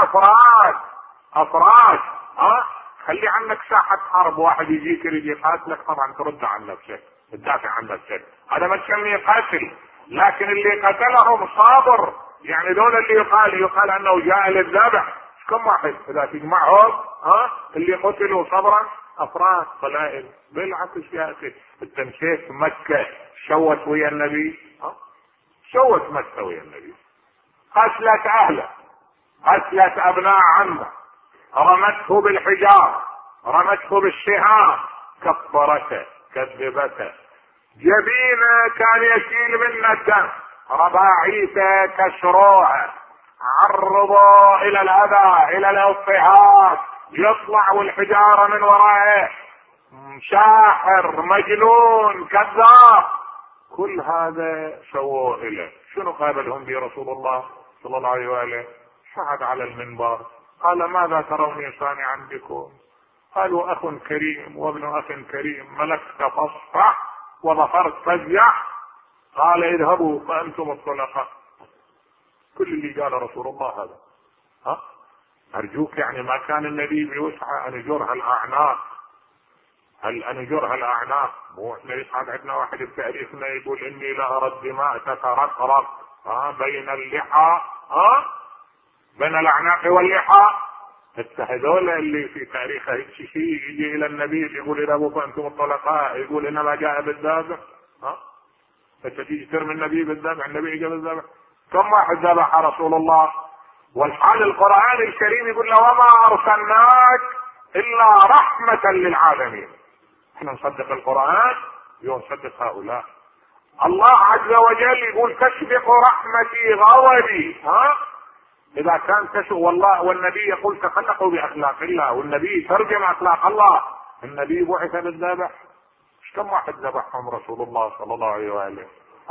افراد خلي عنك ساحة حرب، واحد يجيك يريد يقاتلك طبعا ترد عن نفسك، تدافع عن نفسك، هذا ما تسميه قتل. لكن اللي قتلهم صابر، يعني دول اللي يقال انه جاء للذبح، كم واحد اذا تجمعهم اللي قتلوا صبرا افراد قلائل. بالعكس يا اخي، انت مشيت مكة شوت ويا النبي، شوت مكة ويا النبي، قتلت اهله، قتلت ابناء عمه، رمته بالحجار، رمته بالسهام، كفرته، كذبته، جبينه كان يسيل منه الدم، رباعيته كسروها، عرضوا الى الاذى، الى الاضطهاد، يطلع والحجاره من ورائه، شاحر، مجنون، كذاب، كل هذا سووه له. شنو قابلهم به رسول الله صلى الله عليه واله؟ صعد على المنبر قال ماذا تروني صانعا بكم؟ قالوا اخ كريم وابن اخ كريم، ملكت فاصفح وظفرت فاجع. قال اذهبوا فأنتم الطلقاء. كل اللي قال رسول الله هذا. أرجوك يعني ما كان النبي بيسعى أن يجرها الأعناق، أن يجرها الأعناق. مو احنا يصعد عندنا واحد بتاريخنا يقول إني لأرى الدماء تترقرق بين اللحى، بين الأعناق واللحى. هذول اللي في تاريخه شيء يجي إلى النبي يقول اذهبوا فأنتم الطلقاء، يقول إنما جاء بالذبح. فتجي ترمي النبي بالذبح، النبي جاء بالذبح. كم واحد ذبح رسول الله؟ والحال القرآن الكريم يقول له وما أرسلناك إلا رحمة للعالمين. احنا نصدق القرآن ونصدق هؤلاء. الله عز وجل يقول تسبق رحمتي غضبي. إذا كان تسبق والله، والنبي يقول تخلقوا بأخلاق الله، والنبي ترجم أخلاق الله. النبي بعث بالذبح. كم واحد ذبحهم رسول الله صلى الله عليه وآله؟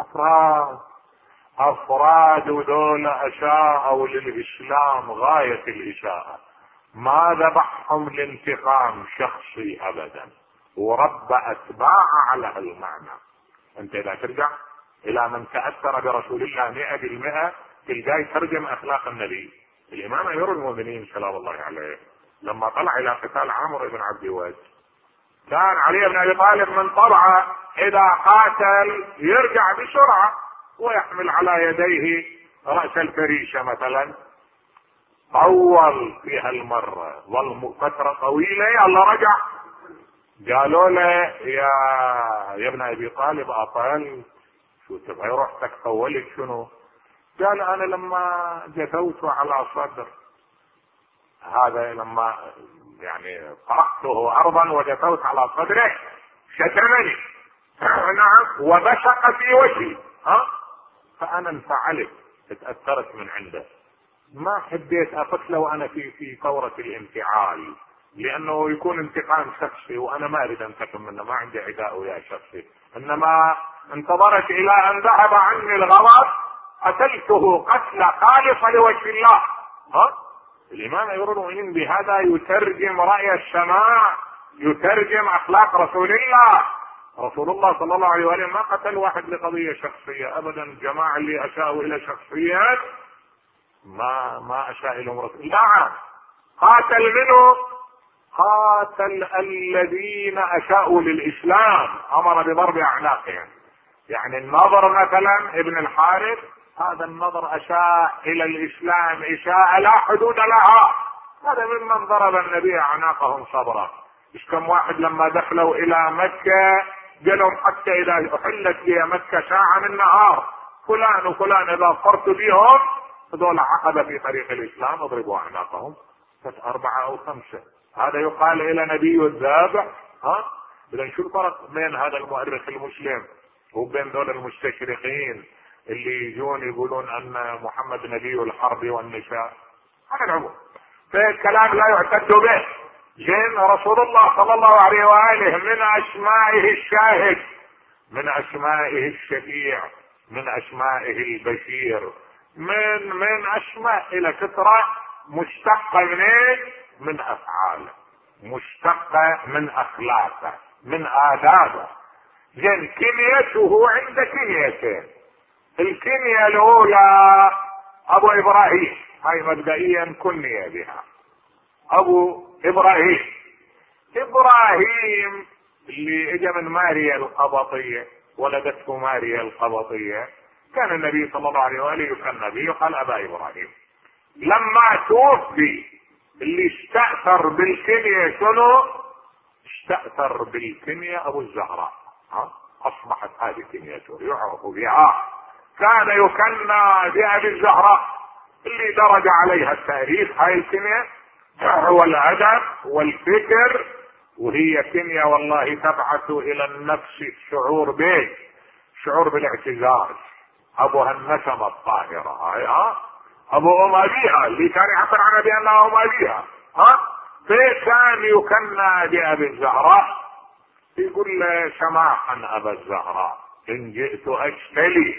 أفراد ودول أشاءوا للإسلام غاية الإشاءة، ما ذبحهم لانتقام شخصي أبدا، ورب أتباع على هالمعنى. أنت إذا ترجع إلى من تأثر برسول الله 100% تلقاه يترجم أخلاق النبي. الإمام أمير المؤمنين سلام الله عليه لما طلع إلى قتال عمرو بن عبد الوهاب، كان علي بن أبي طالب من طبعه إذا قاتل يرجع بسرعة ويحمل على يديه رأس الفريشة مثلا. طول فيها المرة، ظل فترة طويلة، الله رجع. قالوا له يا ابن أبي طالب أطل، شو تبغى روحتك طولت شنو؟ قال أنا لما جثوت على صدر هذا، لما يعني طرحته أرضا وجثوت على صدره شتمني نعم وبشق في وجهي، فأنا انفعلت، اتأثرت من عنده، ما حبيت أقتله وأنا في ثورة الانفعال، لأنه يكون انتقام شخصي وأنا ما أريد أنتقم منه، ما عندي عداء ويا شخصي، إنما انتظرت إلى أن ذهب عني الغضب قتلته قتلة خالصة لوجه الله. الإمام أمير المؤمنين بهذا يترجم رأي السماء، يترجم أخلاق رسول الله. رسول الله صلى الله عليه وسلم ما قتل واحد لقضية شخصية أبدا. جماعة اللي أشاءوا إلى شخصيات ما أشاء إلهم رسول. لا، قاتل منه، قاتل الذين أشاءوا للإسلام، أمر بضرب أعناقهم. يعني النضر مثلا ابن الحارث، هذا النضر أشاء إلى الإسلام إشاء لا حدود لها، هذا ممن ضرب النبي أعناقهم صبرا. مش كم واحد لما دخلوا إلى مكة قالوا حتى إذا أحلت لي مكة ساعة من نهار فلان وفلان إذا صرت بهم هذول عقبة في طريق الإسلام اضربوا أعناقهم. 4 أو 5. هذا يقال إلى نبي الذابح. إذا شو الفرق بين هذا المؤرخ المسلم وبين دول المستشرقين اللي يجون يقولون أن محمد نبي الحرب والنساء؟ هذا العموم، فالكلام لا يعتد به. جن رسول الله صلى الله عليه وآله من أسمائه الشاهد، من أسمائه الشفيع، من أسمائه البشير، من أسماء إلى كثرة، مشتقة من أفعاله، مشتقة من أخلاقه، من آدابه. جن كنيته عند كنيتين. الكنية الأولى أبو إبراهيم، هاي مبدئيا كنية بها أبو إبراهيم. إبراهيم اللي اجى من ماريا القبطية، ولدته ماريا القبطية، كان النبي صلى الله عليه وآله يكنى به يقال أبا إبراهيم. لما توفي اللي استأثر بالكنية شنو؟ استأثر بالكنية أبو الزهراء. أصبحت هذه كنيته يعرف بها. كان يكنى بأبي الزهراء اللي درج عليها التاريخ. هاي الكنية هو الأدب والفكر، وهي كنية والله تبعث إلى النفس الشعور به، شعور بالاعتزاز. أبوها النسمة الطاهرة، هاي أبو أم أبيها اللي كان يعبر عنها بأنها أم أبيها. فكان يكنى بأبي الزهراء. يقول له سماحا أبا الزهراء إن جئت أشتلي،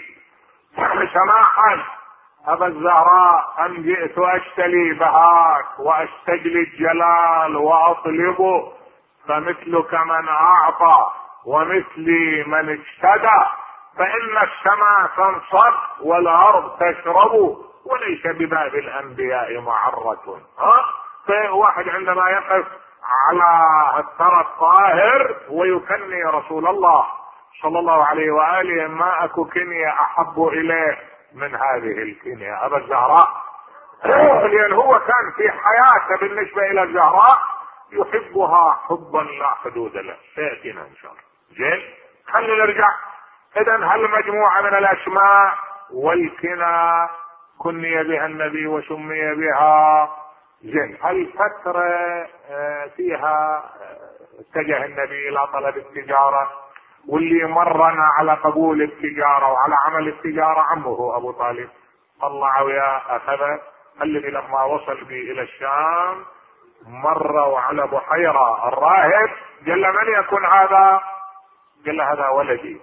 سماحا أبا الزهراء أن جئت أشتلي بهاك وأستجلي الجلال وأطلبه، فمثلك من أعطى ومثلي من اجتدى، فإن السماء تنصب والأرض تشرب وليس بباب الأنبياء معرة. فواحد عندما يقف على الثرى الطاهر ويكني رسول الله صلى الله عليه وآله، ما أكو كنية أحب إليه من هذه الكنية أبا الزهراء، لأن هو كان في حياته بالنسبة إلى الزهراء يحبها حبا لا حدود له. سيأتينا إن شاء الله. زين، خلينا نرجع. إذا هالمجموعة من الأسماء والكنى كني بها النبي وسمي بها. زين، هالفترة فيها اتجه النبي إلى طلب التجارة، واللي مرنا على قبول التجارة وعلى عمل التجارة عمه أبو طالب. طلع وياه أخذه. الذي لما وصل به إلى الشام مروا على بحيرة الراهب، قال له من يكون هذا؟ قال له هذا ولدي.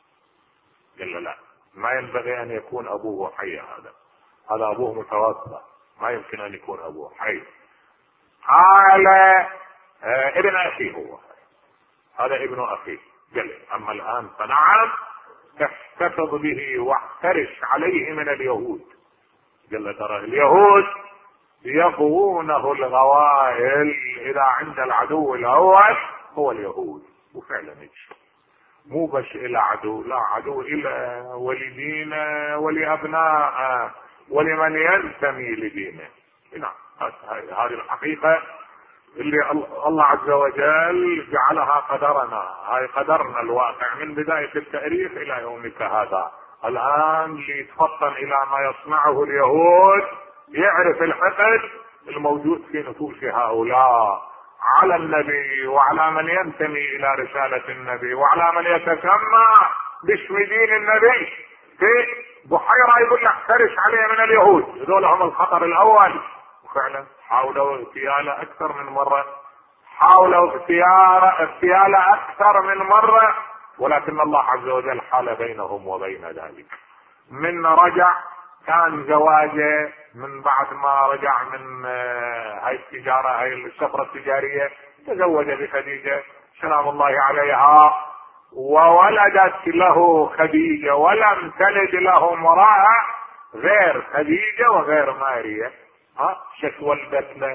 قال له لا، ما ينبغي أن يكون أبوه حي، هذا أبوه متوفى، ما يمكن أن يكون أبوه حي. قال ابن أخي هو، هذا ابن أخي. قال أما الآن فنعم، تحتفظ به واحترس عليه من اليهود. قال له ترى اليهود يغوونه الغوائل، إذا عند العدو الأول هو اليهود. وفعلا مو بس إلى عدو، لا عدو إلى ولدينا ولأبناء ولمن ينتمي لدينه. نعم، هذه الحقيقة اللي الله عز وجل جعلها قدرنا، هاي قدرنا الواقع من بداية التاريخ إلى يومك هذا. الآن اللي يتفطن إلى ما يصنعه اليهود يعرف الحقد الموجود في نفوس هؤلاء على النبي وعلى من ينتمي إلى رسالة النبي وعلى من يتسمى باسم دين النبي. في بحيرة يقول لك احترس عليه من اليهود، هذول هم الخطر الأول. وفعلا حاولوا اغتياله أكثر من مرة، حاولوا اغتياله أكثر من مرة، ولكن الله عز وجل حال بينهم وبين ذلك. من رجع كان زواجه من بعد ما رجع من هاي التجارة، هاي السفرة التجارية، تزوج بخديجة سلام الله عليها، وولدت له خديجة، ولم تلد له امرأة غير خديجة وغير ماريا. شك ولدت له،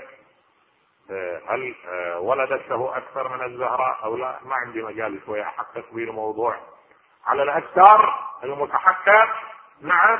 هل ولدت له اكثر من الزهراء او لا؟ ما عندي مجال شوية احقق به الموضوع. على الاكثر المتحقق، نعم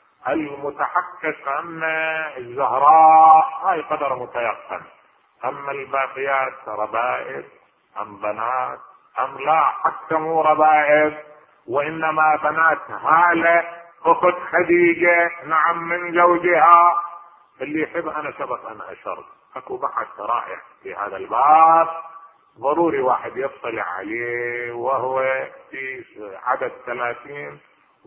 المتحقق ان الزهراء هاي قدر متيقن. اما الباقيات ربائب ام بنات ام لا، حتى مو ربائب وانما بنات هالة اخت خديجة، نعم من زوجها. اللي يحب انا سبق ان اشرت اكو بحث رائع في هذا الباب، ضروري واحد يطلع عليه، وهو في عدد 30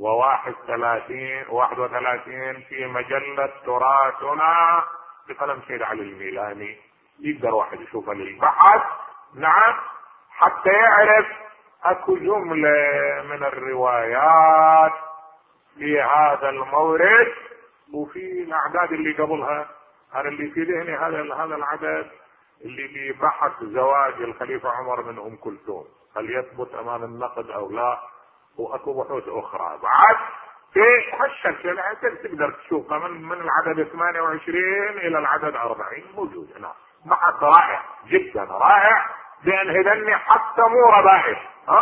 و31 في مجلة تراثنا بقلم سيد علي الميلاني. يقدر واحد يشوف البحث، نعم، حتى يعرف اكو جملة من الروايات في هذا المورد وفي الاعداد اللي قبلها. هذا اللي في ذهني، هذا العدد اللي بحث زواج الخليفة عمر من ام كلثوم، هل يثبت امام النقد او لا، واكو بحوث اخرى بعد في هالشكل تقدر تشوفها من العدد 28 الى العدد 40 موجود هنا. بحث رائع جدا رائع، بان هذني حتى مو ربائب.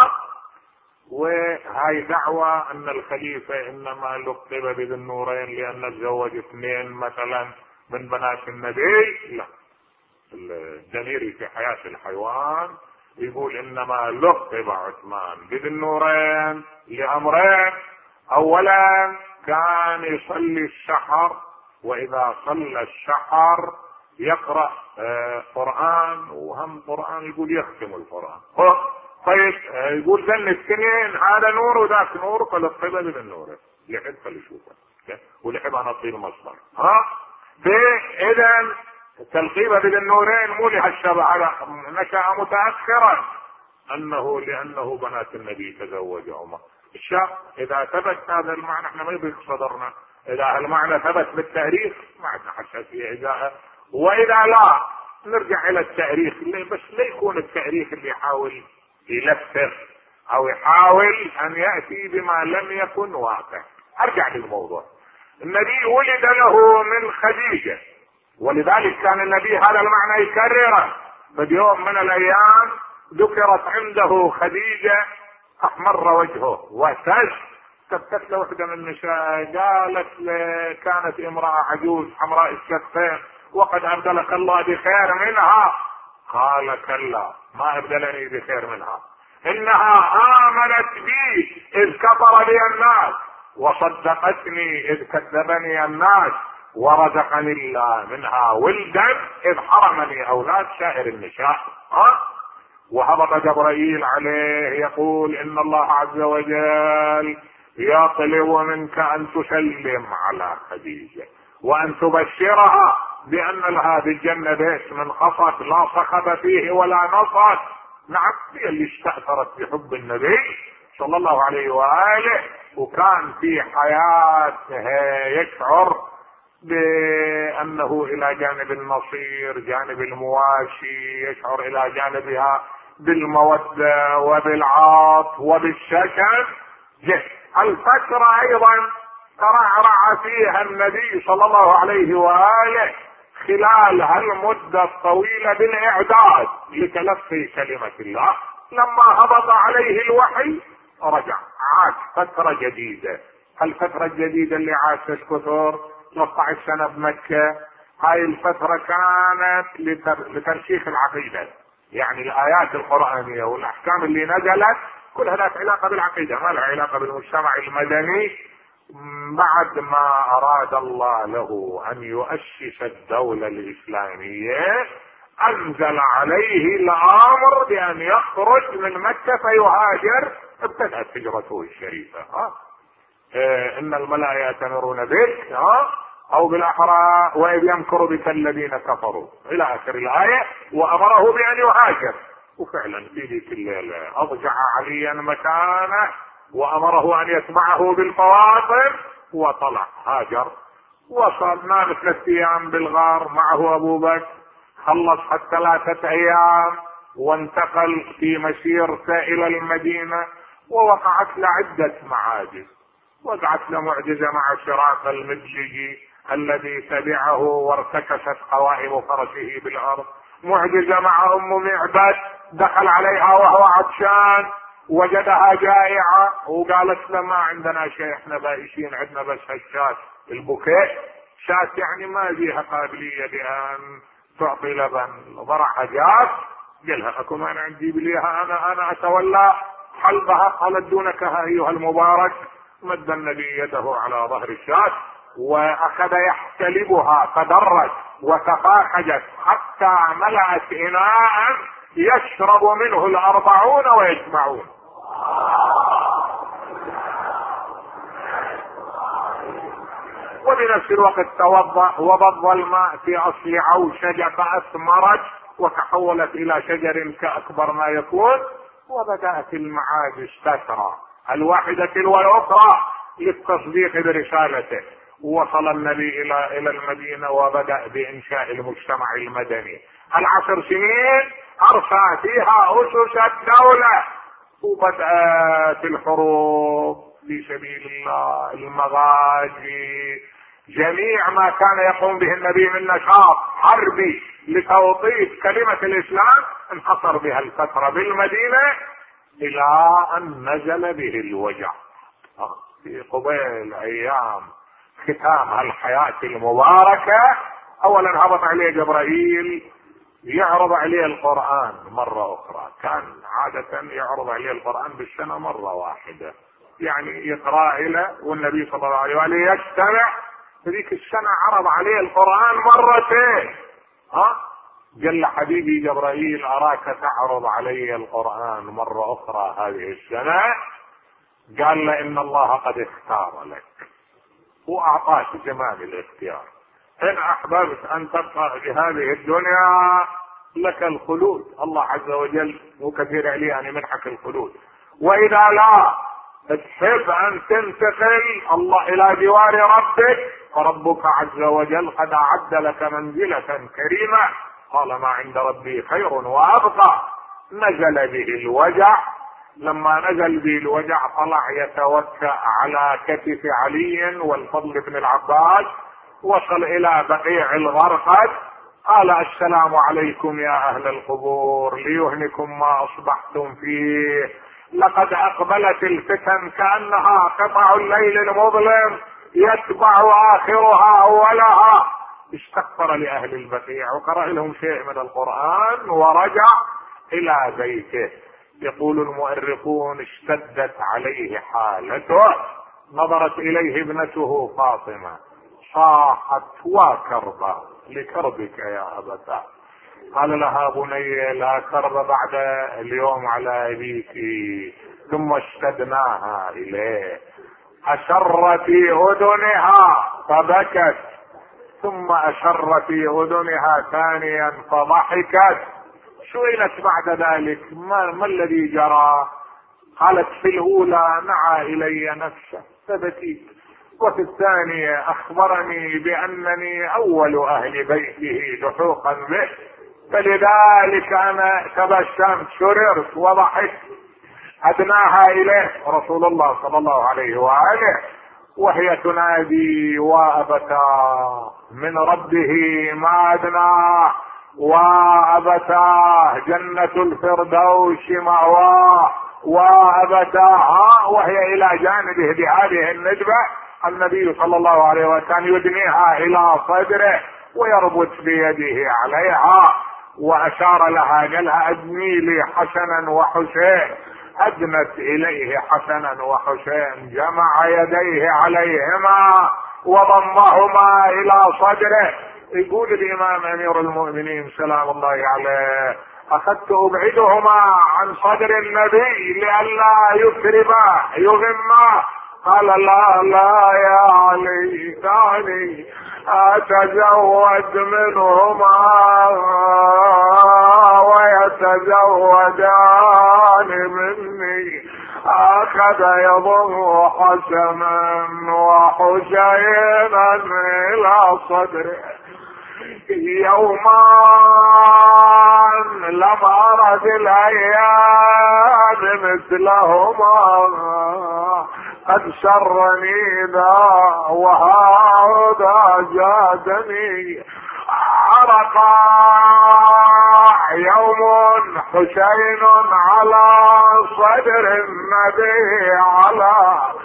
وهاي دعوة ان الخليفة انما لقب بذي النورين لان تزوج 2 مثلا من بنات النبي. لا، الدميري في حياة الحيوان يقول انما لقب عثمان بذي النورين لامرين: اولا كان يصلي السحر، واذا صلى السحر يقرأ قرآن، وهم قرآن يقول يختم القرآن. طيب يقول ذن السنين هذا نور وذاك نور، فلقب بذي النورين. لحد فليشوفه ولحد انا اطيل مصدر. اذا تلقيب بذي النورين مو لهالشبع، نشأ متأخرا انه لانه بنات النبي تزوج عمر. الشاب اذا ثبت هذا المعنى احنا ما يضيق صدرنا، اذا المعنى ثبت بالتاريخ ما عندنا حساسية ازاءه، واذا لا نرجع الى التاريخ، بس لا يكون التاريخ اللي يحاول يلفق او يحاول ان يأتي بما لم يكن واقع. ارجع للموضوع. النبي ولد له من خديجة، ولذلك كان النبي هذا المعنى يكرره. فبيوم من الايام ذكرت عنده خديجة، احمر وجهه وسكتت له واحدة من النساء قالت كانت امرأة عجوز حمراء الشفتين وقد ابدلك الله بخير منها. قال كلا ما ابدلني بخير منها، انها امنت بي اذ كفر بي الناس وصدقتني اذ كذبني الناس ورزقني الله منها ولدا اذ حرمني اولاد سائر النساء. وهبط جبرائيل عليه يقول ان الله عز وجل يطلب منك ان تسلم على خديجة وان تبشرها بان لها بالجنة بيت من خصب لا صخب فيه ولا نصب. نعم، هي اللي استأثرت بحب النبي صلى الله عليه وآله، وكان في حياته يشعر بأنه إلى جانب النصير جانب المواشي، يشعر إلى جانبها بالمودة وبالعاطف وبالسكن. الفترة أيضا ترعرع فيها النبي صلى الله عليه وآله خلال هالمدة الطويلة بالإعداد لتلقي كلمة الله. لما هبط عليه الوحي رجع عاش فترة جديدة. الفترة الجديدة اللي عاشت كثر 13 سنة بمكة، هاي الفترة كانت لترسيخ العقيدة، يعني الآيات القرآنية والأحكام اللي نزلت كلها لها علاقة بالعقيدة، ما لها علاقة بالمجتمع المدني. بعد ما أراد الله له أن يؤسس الدولة الإسلامية أنزل عليه الأمر بأن يخرج من مكة فيهاجر. ابتدأت هجرته الشريفة. إن الملائكة يأتمرون بك أو بالأحرى وإذ يمكر بك الذين كفروا إلى آخر الآية، وأمره بأن يهاجر. وفعلا في ذيك الليلة أضجع عليا مكانه وأمره أن يتبعه بالفواطم وطلع هاجر. وصل نام 3 أيام بالغار معه أبو بكر، خلص 3 أيام وانتقل في مسيرته إلى المدينة، ووقعت له عدة معاجز. وقعت له معجزة مع شراق المدلجي الذي تبعه وارتكست قوائم فرسه بالأرض. معجزة مع معبد دخل عليها وهو عطشان وجدها جائعة وقالت له ما عندنا شيء، احنا بائسين، عندنا بس هالشاة البوكيه، شاة يعني ما فيها قابلية بأن تعطي لبن. ضرعها جاف قالها اكو ما انا عندي بليها، انا اتولى حلبها. قالت دونك ايها المبارك. مد النبي يده على ظهر الشاة واخذ يحتلبها فدرت وتفاحجت حتى ملأت اناء يشرب منه 40 ويجمعون. وبنفس الوقت توضأ وبض الماء في اصل عوشجة فاثمرت وتحولت الى شجر كاكبر ما يكون. وبدأت المعاجز تسرى الواحدة تلو الاخرى للتصديق برسالته. وصل النبي الى المدينة وبدأ بانشاء المجتمع المدني. 10 سنين ارسى فيها اسس الدولة، وبدأت الحروب في سبيل الله، المغازي، جميع ما كان يقوم به النبي من نشاط حربي لتوطيد كلمة الاسلام انحصر بها الفترة بالمدينة الى ان نزل به الوجع. في قبيل ايام ختام هالحياة المباركة اولا هبط عليه جبرائيل يعرض عليه القرآن مرة اخرى. كان عادة يعرض عليه القرآن بالسنة مرة واحدة، يعني يقرأ له والنبي صلى الله عليه وآله يستمع. فذيك السنة عرض عليه القرآن مرتين. قال له حبيبي جبرائيل اراك تعرض علي القرآن مرة اخرى هذه السنة. قال له ان الله قد اختار لك واعطاك جمال الاختيار. ان احببت ان تبقى بهذه الدنيا لك الخلود، الله عز وجل وكثير عليه ان يمنحك الخلود. واذا لا تحب ان تنتقل الله الى جوار ربك فربك عز وجل قد اعد لك منزلة كريمة. قال ما عند ربي خير وابقى. نزل به الوجع لما نزل به الوجع طلع يتوكأ على كتف علي والفضل بن العباس، وصل الى بقيع الغرقد، قال السلام عليكم يا اهل القبور، ليهنكم ما اصبحتم فيه، لقد اقبلت الفتن كأنها قطع الليل المظلم يتبع اخرها اولها. استغفر لاهل البقيع وقرأ لهم شيء من القرآن ورجع الى بيته. يقول المؤرخون اشتدت عليه حالته، نظرت اليه ابنته فاطمة صاحت وكربا لكربك يا ابتاه، قال لها بني لا كرب بعد اليوم على ابيك، ثم اشتدناها اليه، اشر في اذنها فبكت، ثم اشر في اذنها ثانيا فضحكت. سئلت بعد ذلك ما الذي جرى؟ قالت في الاولى نعى الي نفسه فبكيت، وفي الثانية اخبرني بانني اول اهل بيته لحوقا به، فلذلك انا تبسمت سررت وضحكت. ادناها اليه رسول الله صلى الله عليه واله وهي تنادي وابتاه من ربه ما ادناه، وابتاه جنة الفردوس مأواه، وابتاه، وهي الى جانبه بهذه الندبة النبي صلى الله عليه وسلم يدنيها الى صدره ويربط بيده عليها، واشار لها قال لها ادني لي حسنا وحسين، ادنت اليه حسنا وحسين، جمع يديه عليهما وضمهما الى صدره. يقول الامام امير المؤمنين سلام الله عليه اخذت ابعدهما عن صدر النبي لئلا يكرما يغما، قال لا لا يا علي دعني اتزود منهما ويتزودان مني. اخذ يضم حسنا وحسينا الى صدره. يوما لم ارد الايام مثلهما، قد سرني ذا وهذا زادني. عرقا يوم حسين على صدر النبي على،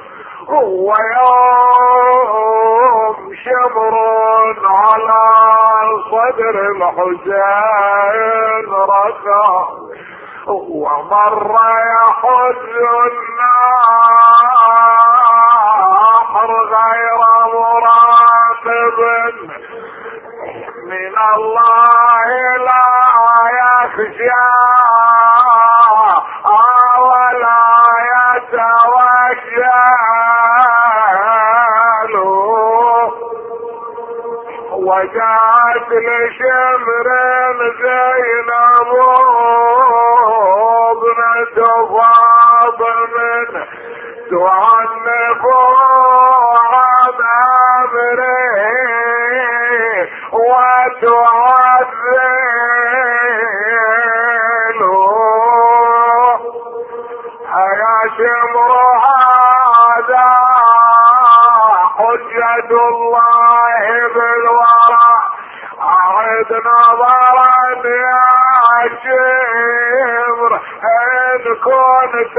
ويوم شبر على صدر الحسين ركع، ومر يحج النار غير مراقب من الله لا يخشى ولا يتوكل. وجاءت لشمر زينب ابنة فاطمة تعنف عن امره وتعذله. يا شمر هذا حجة الله بالورى، أعد نظرا يا شمر إن كنت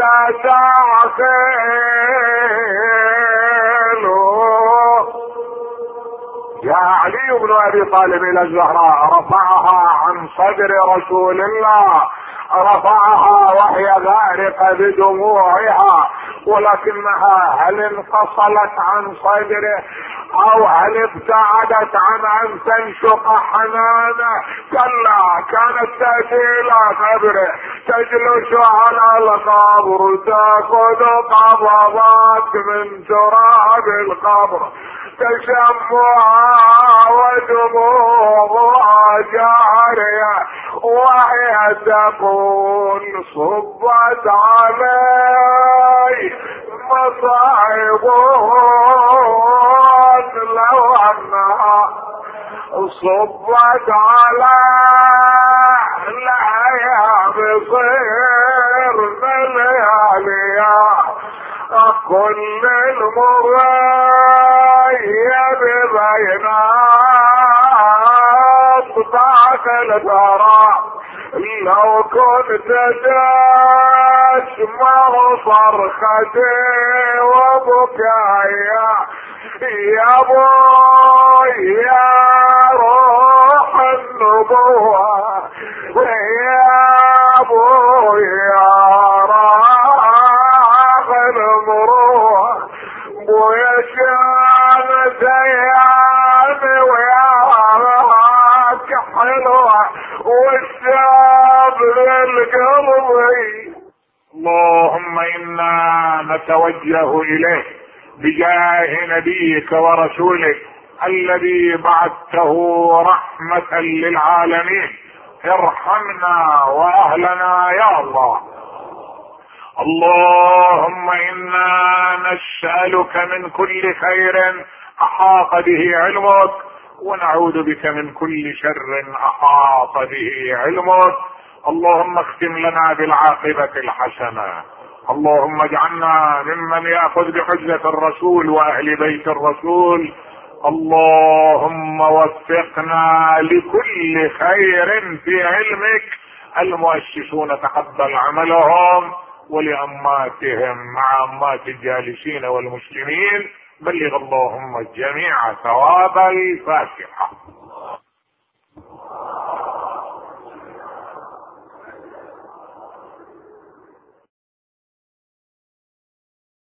تعقل. جاء علي بن ابي طالب الى الزهراء رفعها عن صدر رسول الله، رفعها وهي غارقة بدموعها، ولكنها هل انفصلت عن صدره او هل ابتعدت عن ان تنشق حنانه؟ كلا، كانت تأتي الى قبره تجلس على القبر تأخذ قبضات من تراب القبر تشمها ودموعها جارية، وهي تقول صبت علي مصائب لو انها صبت علي لا يا بصير مليا الغالية كل المغيب بين أصبعك الثرى لو كنت تسمع صرختي وبكايا يا بوي يا روح النبوة يا بوي يا راح المروة بويا شامت ايامي ويا حلوة والشاب للقلبي. اللهم انا نتوجه اليك بجاه نبيك ورسولك الذي بعثته رحمة للعالمين، ارحمنا واهلنا يا الله. اللهم انا نسألك من كل خير احاط به علمك، ونعوذ بك من كل شر احاط به علمك. اللهم اختم لنا بالعاقبة الحسنة. اللهم اجعلنا ممن يأخذ بحجة الرسول واهل بيت الرسول. اللهم وفقنا لكل خير في علمك. المؤسسون تقبل عملهم، ولأماتهم مع أمات الجالسين والمسلمين بلغ اللهم الجميع ثواب الفاتحة.